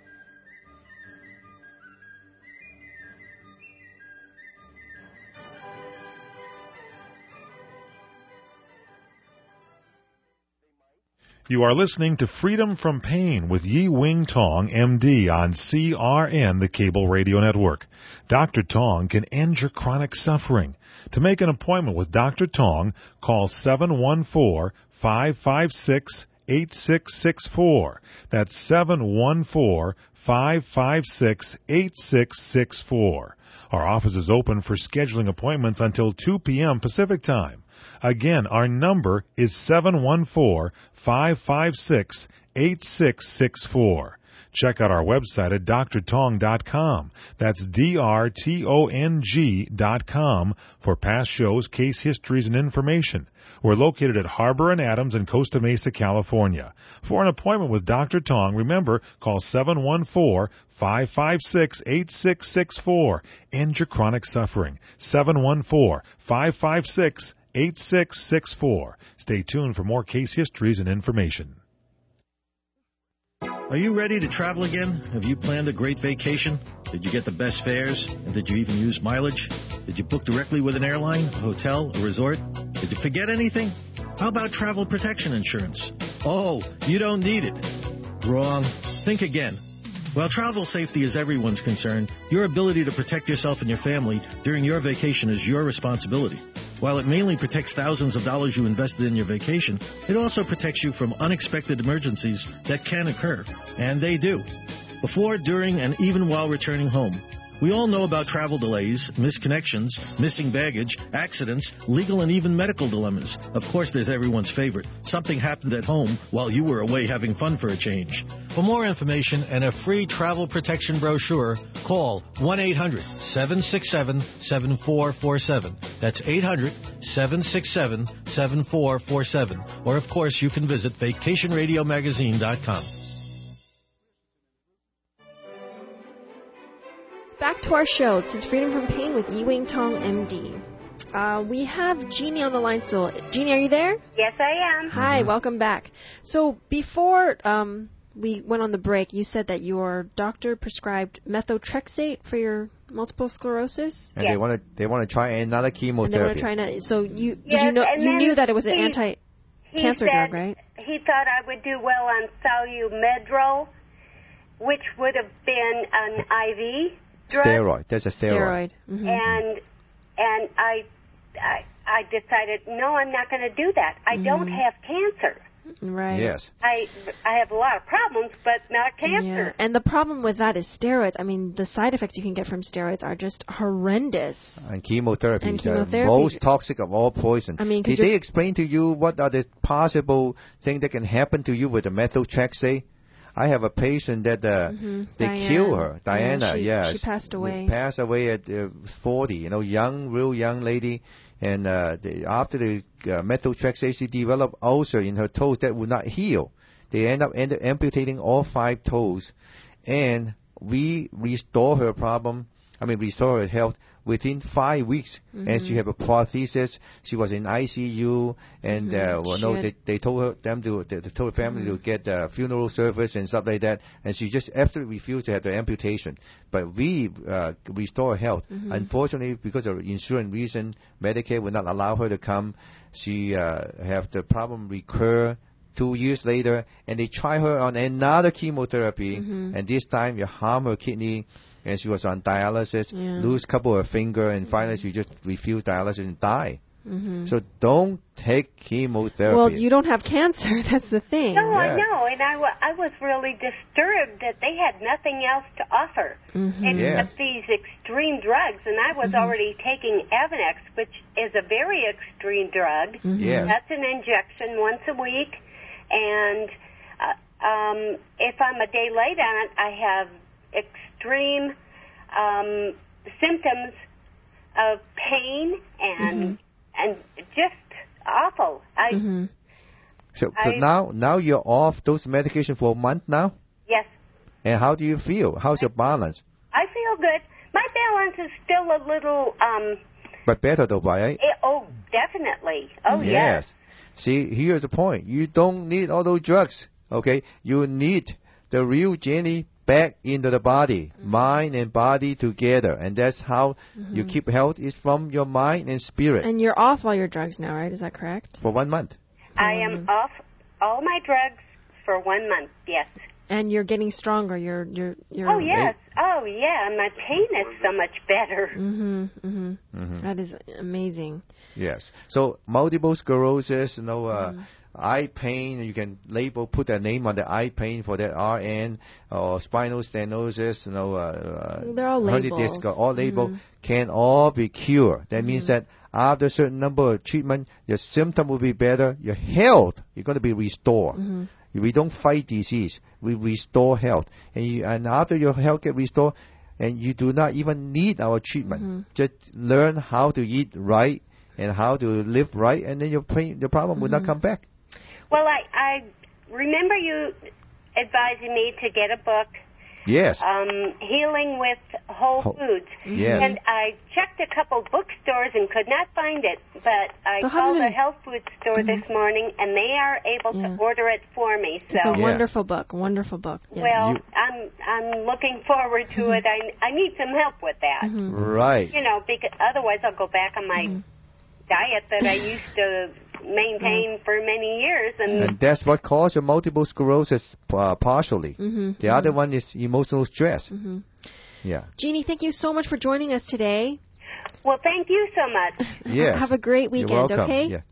You are listening to Freedom from Pain with Yi Wing Tong, M D, on C R N, the cable radio network. Doctor Tong can end your chronic suffering. To make an appointment with Doctor Tong, call seven one four, five five six, eight six six four. That's seven one four, five five six, eight six six four. Our office is open for scheduling appointments until two p.m. Pacific Time. Again, our number is seven one four, five five six, eight six six four. Check out our website at D R tong dot com. That's D R T O N G dot com for past shows, case histories, and information. We're located at Harbor and Adams in Costa Mesa, California. For an appointment with Doctor Tong, remember, call seven one four, five five six, eight six six four. End your chronic suffering. seven one four, five five six, eight six six four. Stay tuned for more case histories and information. Are you ready to travel again? Have you planned a great vacation? Did you get the best fares? And did you even use mileage? Did you book directly with an airline, a hotel, a resort? Did you forget anything? How about travel protection insurance? Oh, you don't need it. Wrong. Think again. While travel safety is everyone's concern, your ability to protect yourself and your family during your vacation is your responsibility. While it mainly protects thousands of dollars you invested in your vacation, it also protects you from unexpected emergencies that can occur, and they do, before, during, and even while returning home. We all know about travel delays, misconnections, missing baggage, accidents, legal and even medical dilemmas. Of course, there's everyone's favorite. Something happened at home while you were away having fun for a change. For more information and a free travel protection brochure, call one eight hundred, seven six seven, seven four four seven. That's eight hundred, seven six seven, seven four four seven. Or, of course, you can visit vacation radio magazine dot com. Back to our show. This is Freedom from Pain with Yi-Wing Tong, M D. Uh, we have Jeannie on the line still. Jeannie, are you there? Yes, I am. Hi, mm-hmm. Welcome back. So before um, we went on the break, you said that your doctor prescribed methotrexate for your multiple sclerosis. And yes. they want to they want to try another chemotherapy. And they want to try another. So you yes, did you know you then knew that it was an he, anti-cancer he drug, right? He thought I would do well on Salumedrol, which would have been an I V. Drug. Steroid. That's a steroid. Steroid. Mm-hmm. And and I, I I decided no, I'm not going to do that. I mm-hmm. don't have cancer. Right. Yes. I I have a lot of problems, but not cancer. Yeah. And the problem with that is steroids. I mean, the side effects you can get from steroids are just horrendous. And chemotherapy. And chemotherapy. The most toxic of all poison. I mean, did they explain to you what are the possible things that can happen to you with the methotrexate? I have a patient that uh, mm-hmm. they Diane. killed her. Diana, yeah. She, yeah. she passed away. Passed away at uh, forty, you know, young, real young lady. And uh, they, after the uh, methotrexate, she developed ulcer in her toes that would not heal. They end up, end up amputating all five toes. And we restore her problem, I mean, restore her health within five weeks. Mm-hmm. And she had a prosthesis. She was in I C U. And, mm-hmm. uh, well, no, they, they told her, them to, they told the family mm-hmm. to get uh, funeral service and stuff like that. And she just absolutely refused to have the amputation. But we uh, restore health. Mm-hmm. Unfortunately, because of insurance reason, Medicare would not allow her to come. She uh, have the problem recur two years later. And they try her on another chemotherapy. Mm-hmm. And this time, you harm her kidney. And she was on dialysis, yeah. lose a couple of fingers, and finally she just refused dialysis and died. Mm-hmm. So don't take chemotherapy. Well, you don't have cancer. That's the thing. No, yeah. I know, and I, w- I was really disturbed that they had nothing else to offer mm-hmm. except yeah. these extreme drugs. And I was mm-hmm. already taking Avonex, which is a very extreme drug. Mm-hmm. Yeah. That's an injection once a week. And uh, um, if I'm a day late on it, I have extreme um, symptoms of pain and mm-hmm. and just awful. I mm-hmm. so, so I, now now you're off those medications for a month now? Yes. And how do you feel? How's your balance? I feel good. My balance is still a little um but better though, right? It, oh, definitely. Oh yes. yes. See, here's the point. You don't need all those drugs, okay? You need the real Jenny back into the body, mm-hmm. mind and body together, and that's how mm-hmm. you keep health is from your mind and spirit. And you're off all your drugs now, right? Is that correct? For one month. I am off all my drugs for one month. Yes. And you're getting stronger. You're you're you're. Oh yes. Oh yeah. And my pain is so much better. Mhm. Mhm. Mm-hmm. That is amazing. Yes. So multiple sclerosis, you know, uh, mm-hmm. eye pain, you can label, put a name on the eye pain for that R N or spinal stenosis, you know, uh, they're all herniated labels. disc, all labeled, mm-hmm. can all be cured. That mm-hmm. means that after a certain number of treatment, your symptom will be better, your health, you're going to be restored. Mm-hmm. We don't fight disease, we restore health. And, you, and after your health get restored, and you do not even need our treatment. Mm-hmm. Just learn how to eat right and how to live right, and then your pain, your problem will mm-hmm. not come back. Well, I, I remember you advising me to get a book. Yes. Um, Healing with Whole Foods. Yes. And I checked a couple bookstores and could not find it, but I so called the a health food store mm-hmm. this morning, and they are able yeah. to order it for me. So it's a yeah. wonderful book, wonderful book. Yes. Well, you, I'm I'm looking forward to mm-hmm. it. I, I need some help with that. Mm-hmm. Right. You know, because otherwise I'll go back on my mm-hmm. diet that I used to maintain for many years, and, and that's what causes your multiple sclerosis uh, partially. Mm-hmm. The mm-hmm. other one is emotional stress. Mm-hmm. Yeah. Jeannie, thank you so much for joining us today. Well, thank you so much. Yes. Have a great weekend. You're welcome. Okay. Yeah.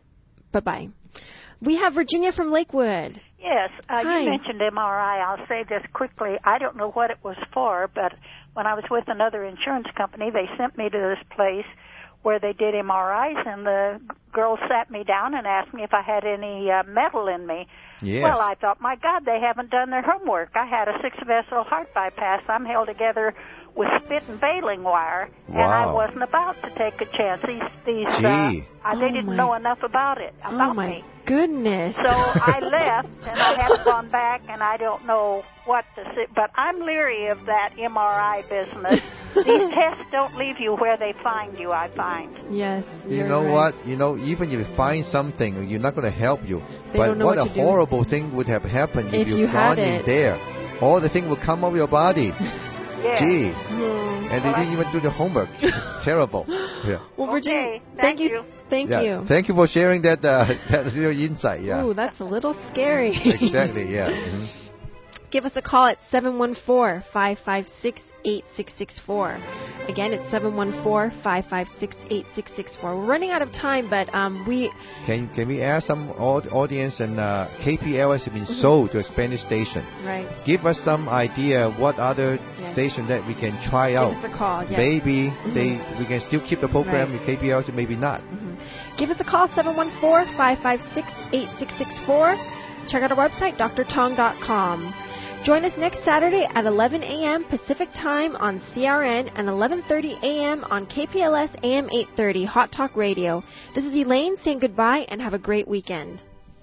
Bye bye. We have Virginia from Lakewood. Yes, uh, Hi. you mentioned M R I. I'll say this quickly. I don't know what it was for, but when I was with another insurance company, they sent me to this place where they did M R Is, and the girl sat me down and asked me if I had any uh, metal in me. Yes. Well, I thought, my God, they haven't done their homework. I had a six-vessel heart bypass. I'm held together with spit and baling wire, wow. and I wasn't about to take a chance. These, these, Gee. uh, oh they didn't my. know enough about it, about oh my me. Goodness. So I left, and I haven't gone back, and I don't know what to say. But I'm leery of that M R I business. These tests don't leave you where they find you, I find. Yes, you know right. what? You know, even if you find something, you're not going to help you. They but don't know what, what a to do. horrible thing would have happened if, If you'd you had gone in it. there. All the thing will come out of your body. Yeah. Gee. Mm. And they didn't even do the homework. Terrible. Yeah. Well, Virginia, Okay, thank, thank you. you. Thank yeah. you. Thank you for sharing that, uh, that little insight. Yeah. Ooh, that's a little scary. Exactly. Yeah. Mm-hmm. Give us a call at seven one four, five five six, eight six six four. Again, it's seven one four, five five six, eight six six four. We're running out of time, but um, we... Can can we ask some aud- audience, and uh, K P L S has been mm-hmm. sold to a Spanish station. Right. Give us some idea what other yes. station that we can try Give out. Give us a call, yes. Maybe mm-hmm. they we can still keep the program right. with K P L S, maybe not. Mm-hmm. Give us a call, seven one four, five five six, eight six six four. Check out our website, d r tong dot com. Join us next Saturday at eleven a.m. Pacific Time on C R N and eleven thirty a.m. on K P L S A M eight thirty Hot Talk Radio. This is Elaine saying goodbye and have a great weekend.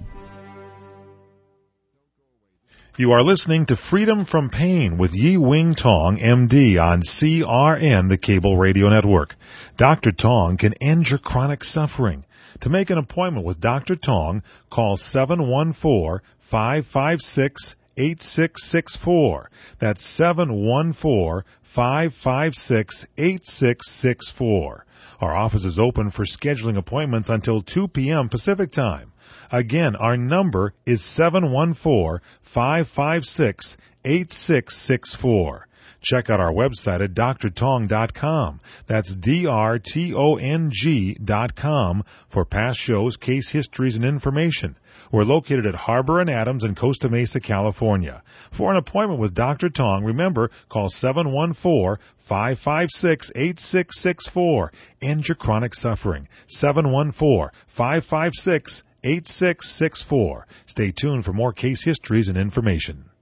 You are listening to Freedom from Pain with Yi Wing Tong, M D, on C R N, the Cable Radio Network. Doctor Tong can end your chronic suffering. To make an appointment with Doctor Tong, call seven one four, five five six, eight six six four. That's seven one four, five five six, eight six six four. Our office is open for scheduling appointments until two p.m. Pacific Time. Again, our number is seven one four, five five six, eight six six four. Check out our website at d r tong dot com. That's D R T O N G dot com for past shows, case histories, and information. We're located at Harbor and Adams in Costa Mesa, California. For an appointment with Doctor Tong, remember, call seven one four, five five six, eight six six four. End your chronic suffering. seven one four, five five six, eight six six four. Stay tuned for more case histories and information.